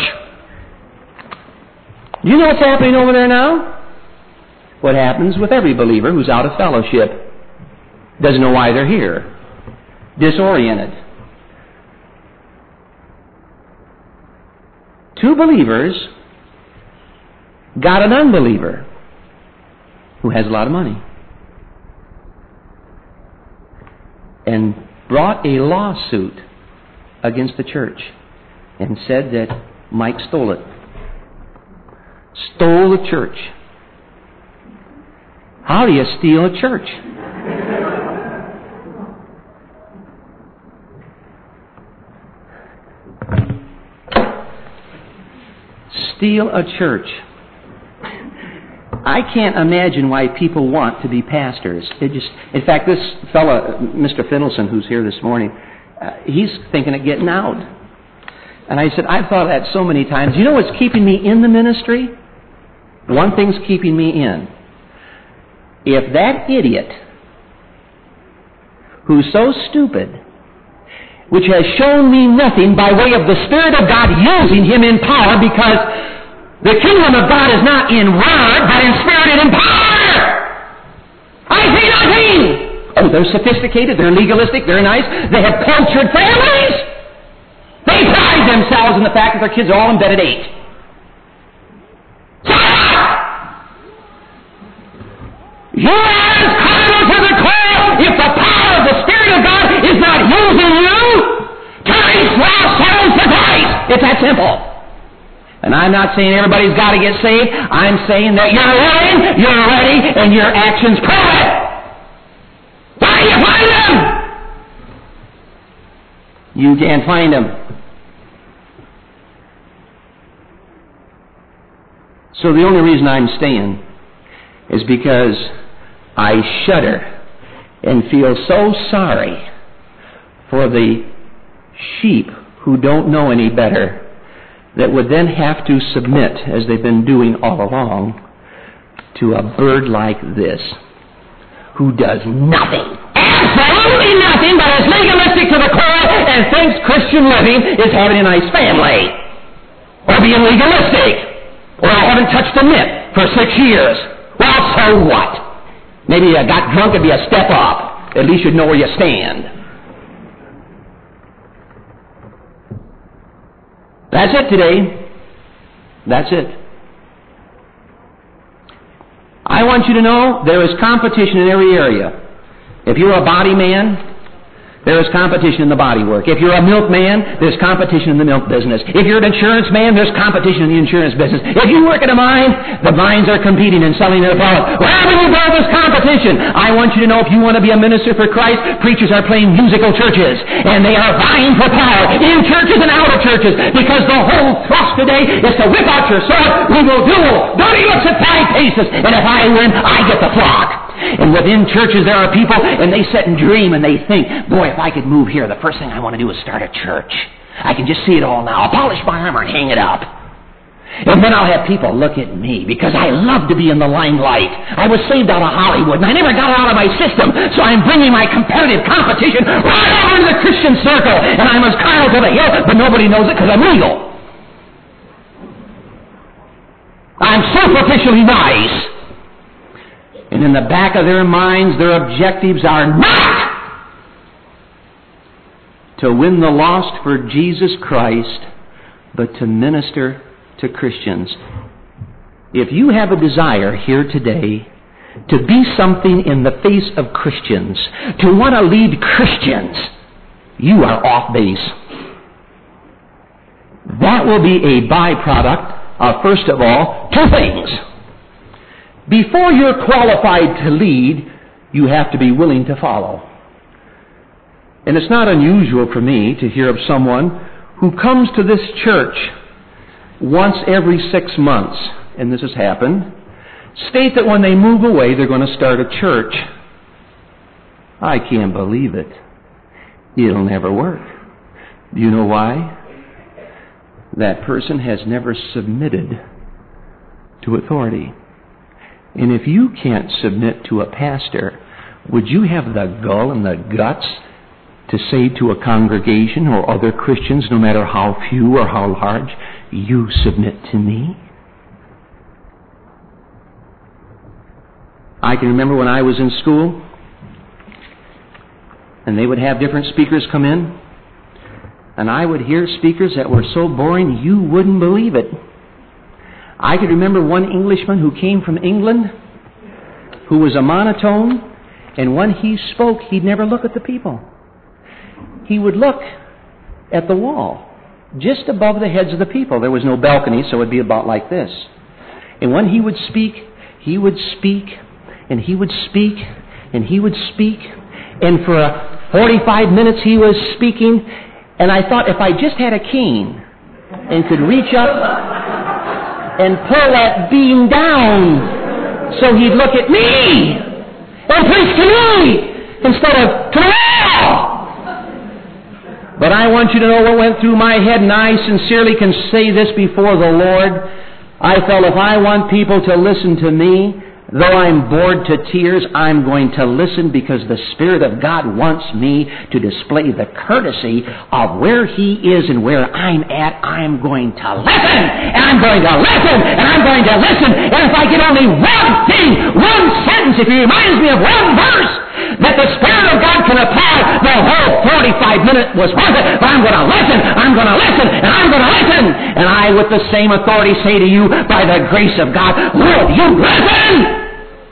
Do you know what's happening over there now? What happens with every believer who's out of fellowship. Doesn't know why they're here. Disoriented. Two believers got an unbeliever who has a lot of money and brought a lawsuit against the church and said that Mike stole it. Stole the church. How do you steal a church? Steal a church. I can't imagine why people want to be pastors. In fact, this fellow, Mr. Fiddleson, who's here this morning, he's thinking of getting out. And I said, I've thought of that so many times. You know what's keeping me in the ministry? One thing's keeping me in. If that idiot, who's so stupid, which has shown me nothing by way of the Spirit of God using him in power, because the kingdom of God is not in word, but in spirit and in power. I see nothing. Oh, they're sophisticated, they're legalistic, they're nice, they have cultured families. They pride themselves in the fact that their kids are all in bed at 8. You are as carnal to the core if the power of the Spirit of God is not using you to reach lost souls for Christ. It's that simple. And I'm not saying everybody's got to get saved. I'm saying that you're willing, you're ready, and your actions prove it. Where do you find them? You can't find them. So the only reason I'm staying is because I shudder and feel so sorry for the sheep who don't know any better, that would then have to submit, as they've been doing all along, to a bird like this, who does nothing, absolutely nothing, but is legalistic to the core and thinks Christian living is having a nice family, or being legalistic, or I haven't touched a mitt for 6 years. Well, so what? Maybe you got drunk, it'd be a step up. At least you'd know where you stand. That's it today. That's it. I want you to know there is competition in every area. If you're a body man, there is competition in the body work. If you're a milkman, there's competition in the milk business. If you're an insurance man, there's competition in the insurance business. If you work at a mine, the mines are competing and selling their products. Wherever you go, there's competition. I want you to know if you want to be a minister for Christ, preachers are playing musical churches, and they are vying for power in churches and out of churches, because the whole thrust today is to whip out your sword. We will duel. Dirty looks at 5 paces, and if I win, I get the flock. And within churches there are people, and they sit and dream, and they think, boy, if I could move here, the first thing I want to do is start a church. I can just see it all now. I'll polish my armor and hang it up. And then I'll have people look at me, because I love to be in the limelight. I was saved out of Hollywood, and I never got out of my system, so I'm bringing my competitive competition right over into the Christian circle, and I'm as carnal to the hill, but nobody knows it because I'm legal. I'm superficially nice. And in the back of their minds, their objectives are not to win the lost for Jesus Christ, but to minister to Christians. If you have a desire here today to be something in the face of Christians, to want to lead Christians, you are off base. That will be a byproduct of, first of all, 2 things. Before you're qualified to lead, you have to be willing to follow. And it's not unusual for me to hear of someone who comes to this church once every 6 months, and this has happened, state that when they move away, they're going to start a church. I can't believe it. It'll never work. Do you know why? That person has never submitted to authority. And if you can't submit to a pastor, would you have the gall and the guts to say to a congregation or other Christians, no matter how few or how large, you submit to me? I can remember when I was in school, and they would have different speakers come in, and I would hear speakers that were so boring you wouldn't believe it. I could remember one Englishman who came from England who was a monotone, and when he spoke, he'd never look at the people. He would look at the wall, just above the heads of the people. There was no balcony, so it would be about like this. And when he would speak, and he would speak, and he would speak, and for 45 minutes he was speaking, and I thought if I just had a cane and could reach up and pull that beam down so he'd look at me and preach to me instead of to the wall. But I want you to know what went through my head, and I sincerely can say this before the Lord. I felt if I want people to listen to me, though I'm bored to tears, I'm going to listen, because the Spirit of God wants me to display the courtesy of where He is and where I'm at. I'm going to listen, and I'm going to listen, and I'm going to listen. And if I get only one thing, one sentence, if He reminds me of one verse that the Spirit of God can apply, the whole 45 minutes was worth it. But I'm going to listen, I'm going to listen, and I'm going to listen. And I, with the same authority, say to you, by the grace of God, will you listen?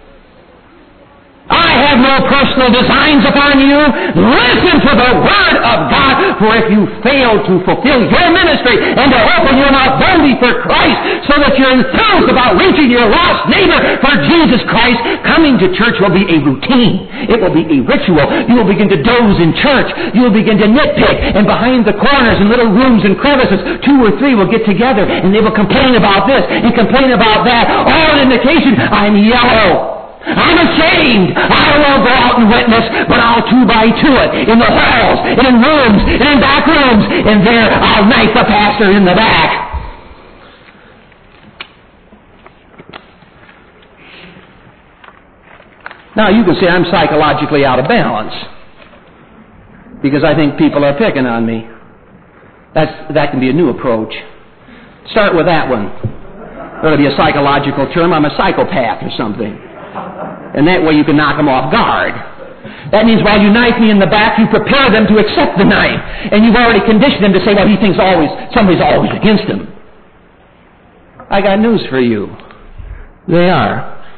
I have no personal designs upon you. Listen to the Word of God, for if you fail to fulfill your ministry and to open your mouth boldly for Christ, so that you're enthused about reaching your lost neighbor for Jesus Christ, coming to church will be a routine. It will be a ritual. You will begin to doze in church. You will begin to nitpick, and behind the corners and little rooms and crevices, 2 or 3 will get together, and they will complain about this and complain about that. All indication, I'm yellow. I'm ashamed. I will go out and witness, but I'll 2x2 it in the halls, and in rooms, and in back rooms, and there I'll knife the pastor in the back. Now you can say I'm psychologically out of balance because I think people are picking on me. That can be a new approach. Start with that one. That'll be a psychological term. I'm a psychopath or something. And that way you can knock them off guard. That means while you knife me in the back, you prepare them to accept the knife. And you've already conditioned them to say, well, he thinks somebody's always against him. I got news for you. They are.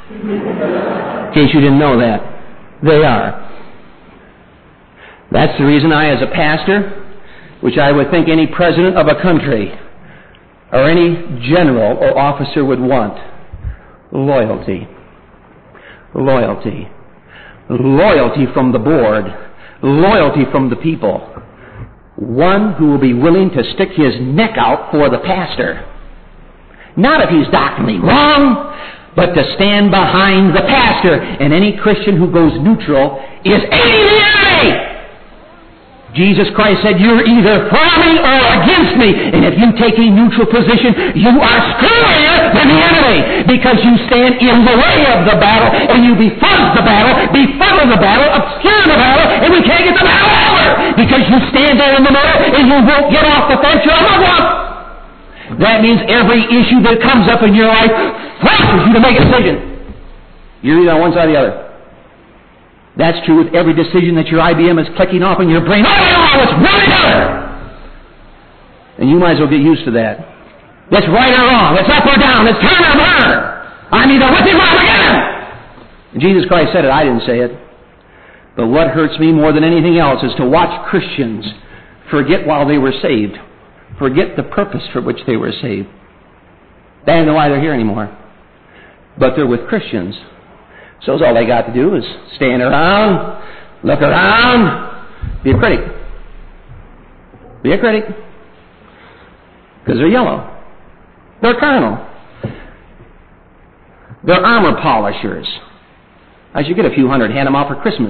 In case you didn't know that. They are. That's the reason I, as a pastor, which I would think any president of a country or any general or officer would want, loyalty. Loyalty. Loyalty from the board. Loyalty from the people. One who will be willing to stick his neck out for the pastor. Not if he's doctrinally wrong, but to stand behind the pastor. And any Christian who goes neutral is aiding the enemy. Jesus Christ said, you're either for me or against me. And if you take a neutral position, you are screwier than the enemy. Because you stand in the way of the battle, and you befuzz the battle, befuddle the battle, obscure the battle, and we can't get the battle over. Because you stand there in the middle, and you won't get off the fence, you're a Muslim. That means every issue that comes up in your life forces you to make a decision. You're either on one side or the other. That's true with every decision that your IBM is clicking off in your brain. Oh, it's one or the other. And you might as well get used to that. It's right or wrong. It's up or down. It's turn or burn. I'm either with him or against him. Jesus Christ said it. I didn't say it. But what hurts me more than anything else is to watch Christians forget while they were saved. Forget the purpose for which they were saved. They don't know why they're here anymore. But they're with Christians. So all they got to do is stand around, look around, be a critic. Be a critic. Because they're yellow. They're carnal. They're armor polishers. I should get a few hundred, hand them out for Christmas.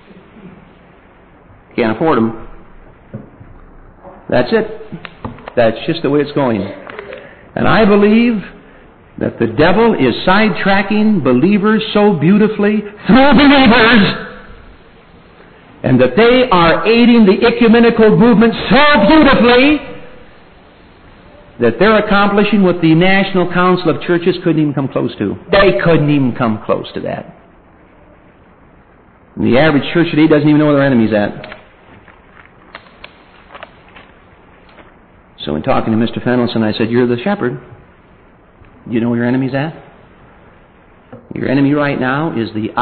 Can't afford them. That's it. That's just the way it's going. And I believe that the devil is sidetracking believers so beautifully through believers, and that they are aiding the ecumenical movement so beautifully that they're accomplishing what the National Council of Churches couldn't even come close to. They couldn't even come close to that. And the average church today doesn't even know where their enemy's at. So in talking to Mr. Fenelson, I said, you're the shepherd. You know where your enemy's at? Your enemy right now is the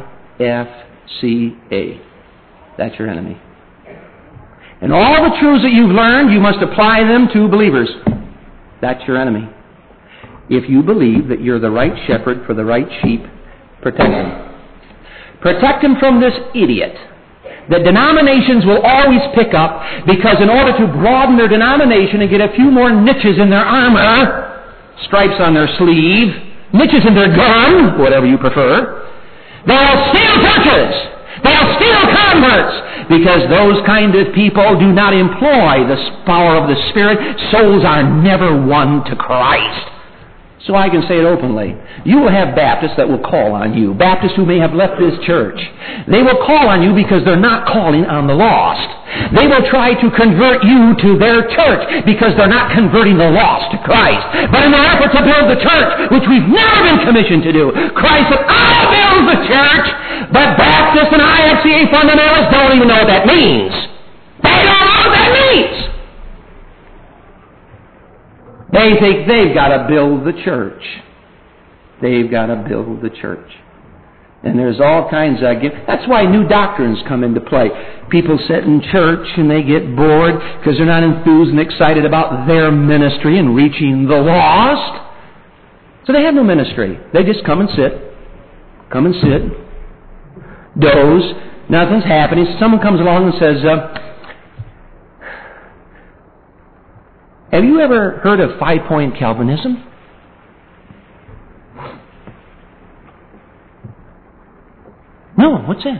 IFCA. That's your enemy. And all the truths that you've learned, you must apply them to believers. That's your enemy. If you believe that you're the right shepherd for the right sheep, protect them. Protect them from this idiot that denominations will always pick up, because in order to broaden their denomination and get a few more niches in their armor, stripes on their sleeve, niches in their gun, whatever you prefer, they'll steal churches. They'll steal converts, because those kind of people do not employ the power of the Spirit. Souls are never won to Christ. So I can say it openly. You will have Baptists that will call on you, Baptists who may have left this church. They will call on you because they're not calling on the lost. They will try to convert you to their church because they're not converting the lost to Christ. But in their effort to build the church, which we've never been commissioned to do, Christ said, I'll build the church, but Baptists and IFCA fundamentalists don't even know what that means. They don't know what that means. They think they've got to build the church. They've got to build the church. And there's all kinds of... That's why new doctrines come into play. People sit in church and they get bored because they're not enthused and excited about their ministry and reaching the lost. So they have no ministry. They just come and sit. Come and sit. Doze. Nothing's happening. Someone comes along and says... have you ever heard of 5-point Calvinism? No, what's that?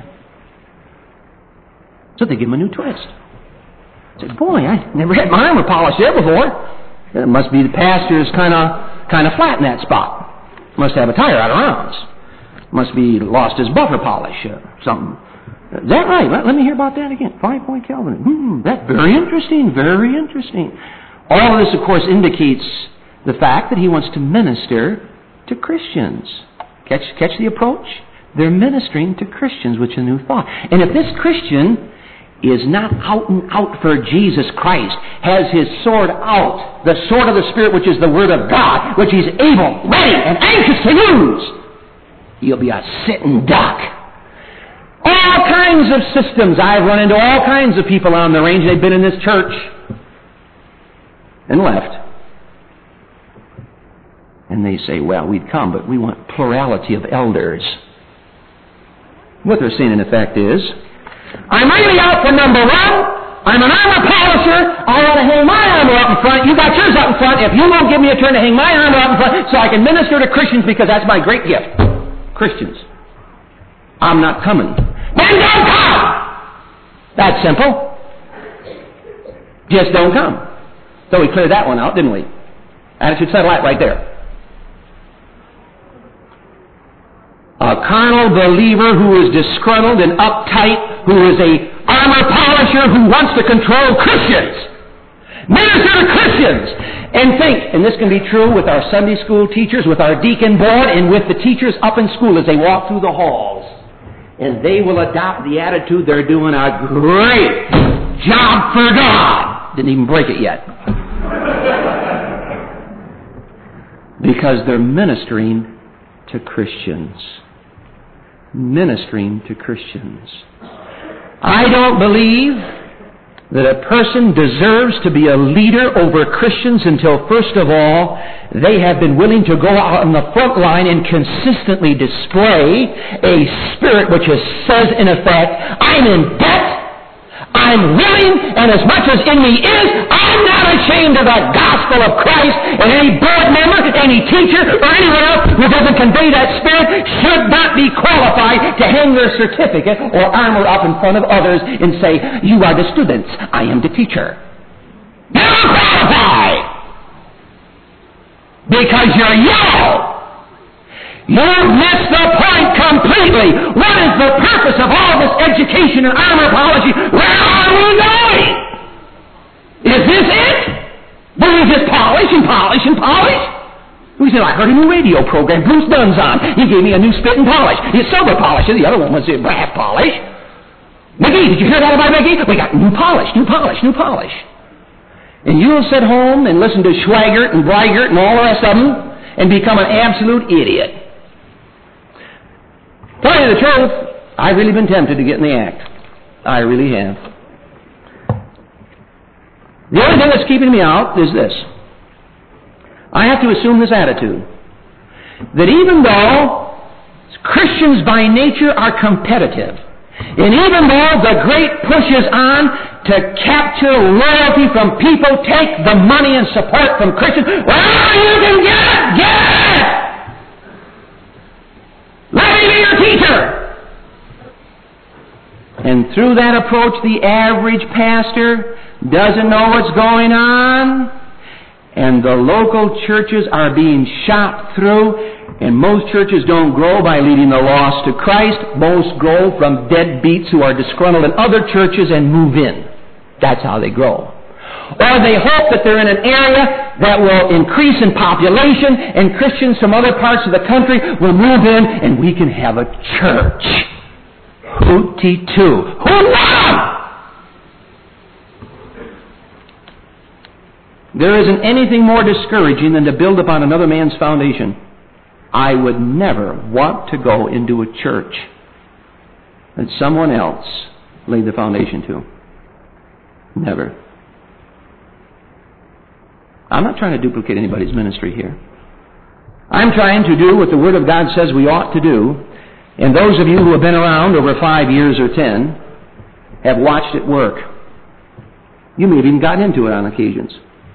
So they give him a new twist. I said, boy, I never had my armor polished there before. It must be the pastor is kind of flat in that spot. Must have a tire out of rounds. Must be lost his buffer polish or something. Is that right? Let me hear about that again. 5-point Calvinism. That's very interesting, very interesting. All of this, of course, indicates the fact that he wants to minister to Christians. Catch the approach? They're ministering to Christians, which is a new thought. And if this Christian is not out and out for Jesus Christ, has his sword out, the sword of the Spirit, which is the Word of God, which he's able, ready, and anxious to use, You'll be a sitting duck. All kinds of systems. I've run into all kinds of people on the range. They've been in this church and left. And they say, well, we'd come, but we want plurality of elders. What they're saying, in effect, is, I'm really out for number one. I'm an armor polisher. I want to hang my armor up in front. You got yours up in front. If you won't give me a turn to hang my armor up in front so I can minister to Christians because that's my great gift. Christians. I'm not coming. Then don't come! That's simple. Just don't come. So we cleared that one out, didn't we? And it should settle that right there. A carnal believer who is disgruntled and uptight, who is a armor polisher who wants to control Christians. Minister to Christians. And think, and this can be true with our Sunday school teachers, with our deacon board, and with the teachers up in school as they walk through the halls. And they will adopt the attitude they're doing a great job for God. Didn't even break it yet. Because they're ministering to Christians. Ministering to Christians. I don't believe that a person deserves to be a leader over Christians until, first of all, they have been willing to go out on the front line and consistently display a spirit which says, in effect, I'm in debt, I'm willing, and as much as in me is, I'm not ashamed of the gospel of Christ, and any board member, any teacher, or anyone else who doesn't convey that spirit should not be qualified to hang their certificate or armor up in front of others and say, you are the students, I am the teacher. You're qualified! Because you're yellow! You've missed the point completely. What is the purpose of all this education and armor polishing? Where are we going? Is this it? Do we just polish and polish and polish? We said, I heard a new radio program Bruce Dunn's on. He gave me a new spit and polish. It's silver polish. The other one was brass polish. McGee, did you hear that about McGee? We got new polish, new polish, new polish. And you'll sit home and listen to Schweigert and Breigert and all the rest of them and become an absolute idiot. Tell you the truth, I've really been tempted to get in the act. I really have. The only thing that's keeping me out is this. I have to assume this attitude. That even though Christians by nature are competitive, and even though the great push is on to capture loyalty from people, take the money and support from Christians, well, you can get it! Get it! Let me be your teacher! And through that approach, the average pastor doesn't know what's going on, and the local churches are being shot through, and most churches don't grow by leading the lost to Christ. Most grow from deadbeats who are disgruntled in other churches and move in. That's how they grow. Or they hope that they're in an area that will increase in population and Christians from other parts of the country will move in and we can have a church. Hooty-too. Hoorah! There isn't anything more discouraging than to build upon another man's foundation. I would never want to go into a church that someone else laid the foundation to. Never. I'm not trying to duplicate anybody's ministry here. I'm trying to do what the Word of God says we ought to do, and those of you who have been around over 5 years or 10 have watched it work. You may have even gotten into it on occasions.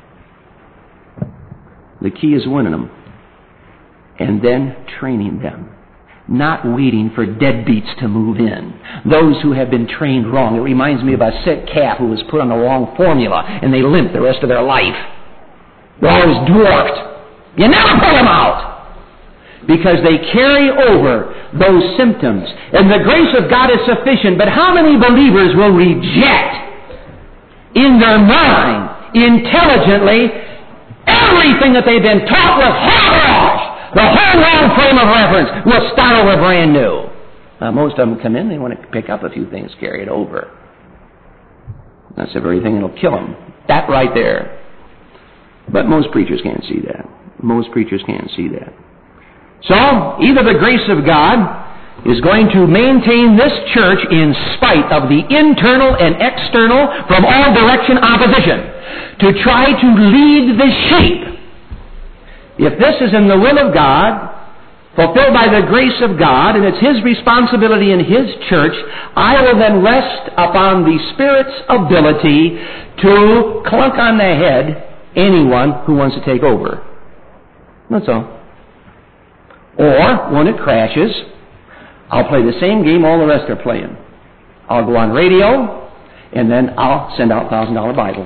The key is winning them and then training them. Not waiting for deadbeats to move in. Those who have been trained wrong. It reminds me of a sick calf who was put on the wrong formula and they limp the rest of their life. They're always dwarfed. You never pull them out. Because they carry over those symptoms. And the grace of God is sufficient. But how many believers will reject in their mind, intelligently, everything that they've been taught with hogwash? The whole wrong frame of reference will start over brand new. Most of them come in, they want to pick up a few things, carry it over. That's the very thing that'll kill them. That right there. But most preachers can't see that. Most preachers can't see that. So, either the grace of God is going to maintain this church in spite of the internal and external, from all direction opposition, to try to lead the sheep. If this is in the will of God, fulfilled by the grace of God, and it's His responsibility in His church, I will then rest upon the Spirit's ability to clunk on the head anyone who wants to take over. That's all. Or, when it crashes, I'll play the same game all the rest are playing. I'll go on radio, and then I'll send out $1,000 Bibles.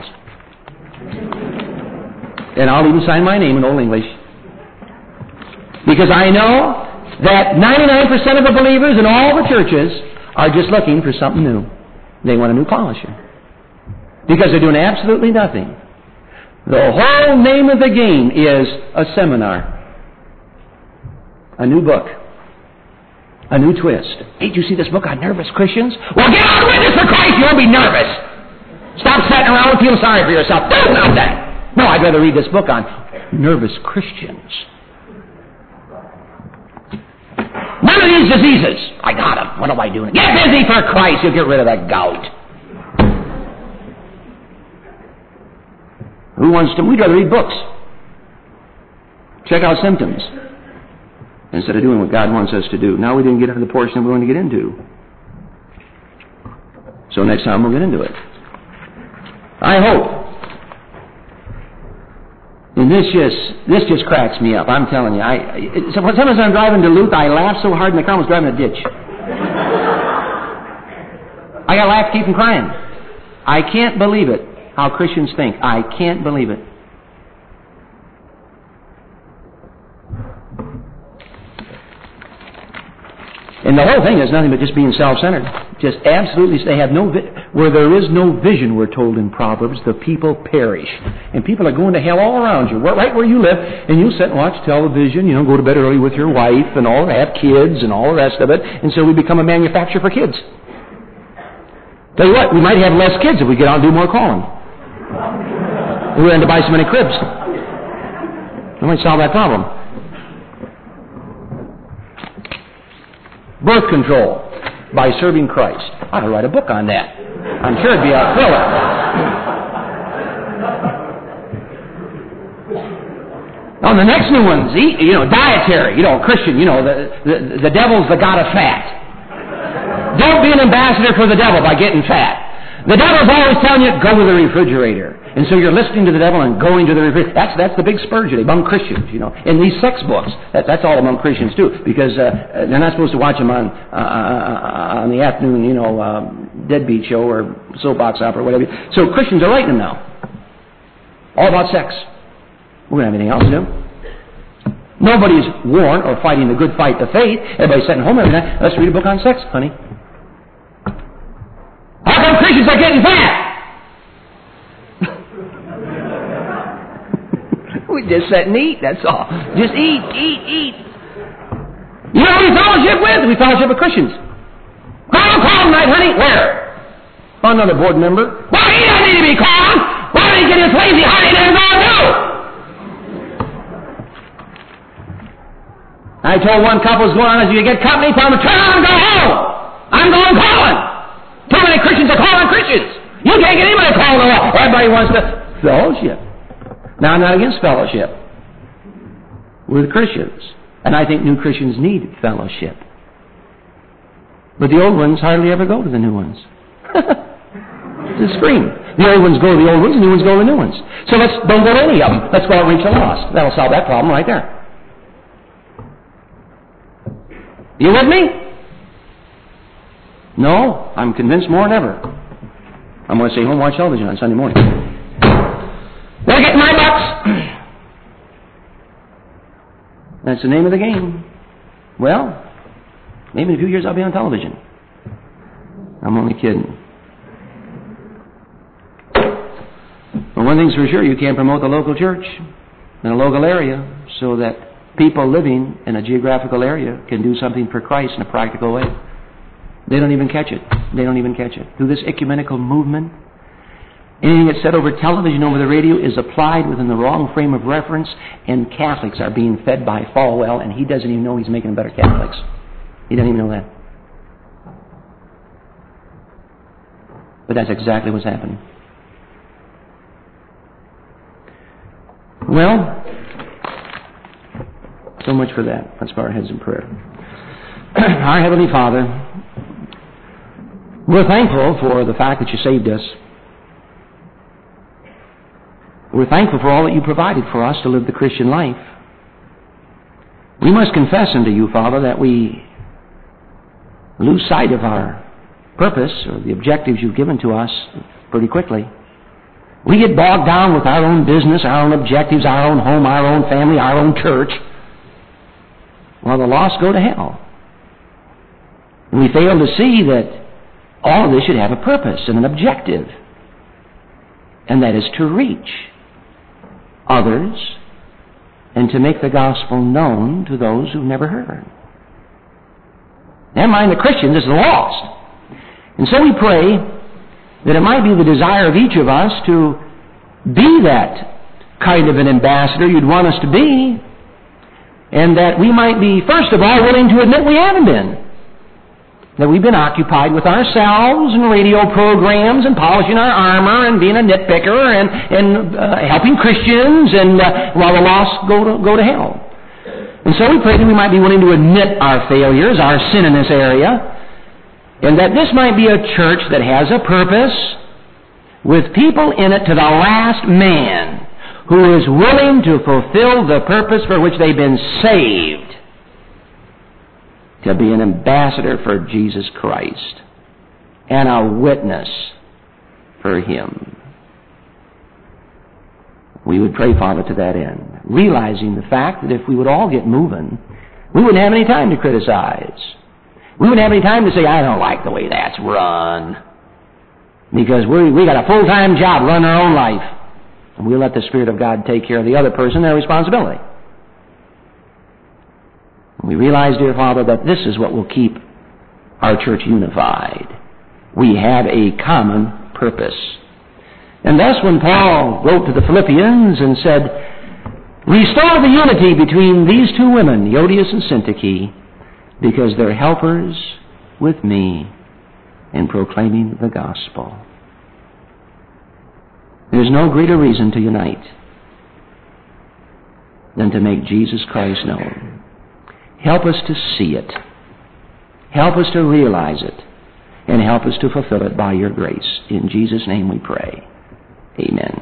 And I'll even sign my name in Old English. Because I know that 99% of the believers in all the churches are just looking for something new. They want a new polisher. Because they're doing absolutely nothing. The whole name of the game is a seminar. A new book. A new twist. Hey, did you see this book on nervous Christians? Well, get on witness for Christ. You won't be nervous. Stop sitting around and feeling sorry for yourself. Do nothing. No, I'd rather read this book on nervous Christians. None of these diseases. I got them. What am I doing? Get busy for Christ. You'll get rid of that gout. Who wants to? We'd rather read books. Check out symptoms, instead of doing what God wants us to do. Now we didn't get into the portion we're going to get into. So next time we'll get into it. I hope. And this just cracks me up. I'm telling you. Sometimes I'm driving to Duluth, I laugh so hard in the car I was driving a ditch. I got to laugh to keep from crying. I can't believe it, how Christians think. I can't believe it. And the whole thing is nothing but just being self-centered. Just absolutely, they have no, where there is no vision, we're told in Proverbs, the people perish. And people are going to hell all around you, right where you live, and you sit and watch television, go to bed early with your wife, and all, have kids, and all the rest of it, and so we become a manufacturer for kids. Tell you what, we might have less kids if we get out and do more calling. We're going to buy so many cribs. We might solve that problem. Birth control by serving Christ. I ought to write a book on that. I'm sure it'd be a thriller. On the next new ones, dietary, Christian, the devil's the god of fat. Don't be an ambassador for the devil by getting fat. The devil's always telling you, go to the refrigerator. And so you're listening to the devil and going to the refrigerator. That's the big spurge among Christians, In these sex books, that's all among Christians too, because they're not supposed to watch them on the afternoon, deadbeat show or soapbox opera or whatever. So Christians are writing them now. All about sex. We don't have anything else to do. Nobody's warned or fighting the good fight of faith. Everybody's sitting home every night. Let's read a book on sex, honey. How come Christians are getting fat? We just sit and eat, that's all. Just eat. You know who we fellowship with? We fellowship with Christians. Call tonight, honey. Where? Another board member. Well, he doesn't need to be called. Why don't he get his lazy honey and go do? I told one couple who's going on, as you get company, tell them to turn around and go home. I'm going calling. Too many Christians are calling Christians. You can't get anybody calling the law. Everybody wants to fellowship. Now, I'm not against fellowship with Christians. And I think new Christians need fellowship. But the old ones hardly ever go to the new ones. It's a scream. The old ones go to the old ones, the new ones go to the new ones. So don't go to any of them. Let's go out and reach the lost. That'll solve that problem right there. You with me? No, I'm convinced more than ever. I'm going to stay home and watch television on Sunday morning. They're getting my bucks. That's the name of the game. Well, maybe in a few years I'll be on television. I'm only kidding. But one thing's for sure, you can't promote the local church in a local area so that people living in a geographical area can do something for Christ in a practical way. They don't even catch it. Through this ecumenical movement, Anything that's said over television, over the radio, is applied within the wrong frame of reference, and Catholics are being fed by Falwell, and he doesn't even know he's making them better Catholics. He doesn't even know that. But that's exactly what's happening. Well, so much for that. Let's bow our heads in prayer. Our Heavenly Father, we're thankful for the fact that you saved us. We're thankful for all that you provided for us to live the Christian life. We must confess unto you, Father, that we lose sight of our purpose or the objectives you've given to us pretty quickly. We get bogged down with our own business, our own objectives, our own home, our own family, our own church, while the lost go to hell. And we fail to see that all of this should have a purpose and an objective, and that is to reach others and to make the gospel known to those who've never heard. Never mind the Christians, it's the lost. And so we pray that it might be the desire of each of us to be that kind of an ambassador you'd want us to be, and that we might be, first of all, willing to admit we haven't been. That we've been occupied with ourselves and radio programs and polishing our armor and being a nitpicker and helping Christians and while the lost go to hell. And so we pray that we might be willing to admit our failures, our sin in this area, and that this might be a church that has a purpose with people in it to the last man who is willing to fulfill the purpose for which they've been saved, to be an ambassador for Jesus Christ and a witness for Him. We would pray, Father, to that end, realizing the fact that if we would all get moving, we wouldn't have any time to criticize. We wouldn't have any time to say, I don't like the way that's run, because we got a full-time job running our own life, and we'll let the Spirit of God take care of the other person, their responsibility. We realize, dear Father, that this is what will keep our church unified. We have a common purpose. And thus when Paul wrote to the Philippians and said, restore the unity between these two women, Euodias and Syntyche, because they're helpers with me in proclaiming the gospel. There's no greater reason to unite than to make Jesus Christ known. Help us to see it. Help us to realize it. And help us to fulfill it by your grace. In Jesus' name we pray. Amen.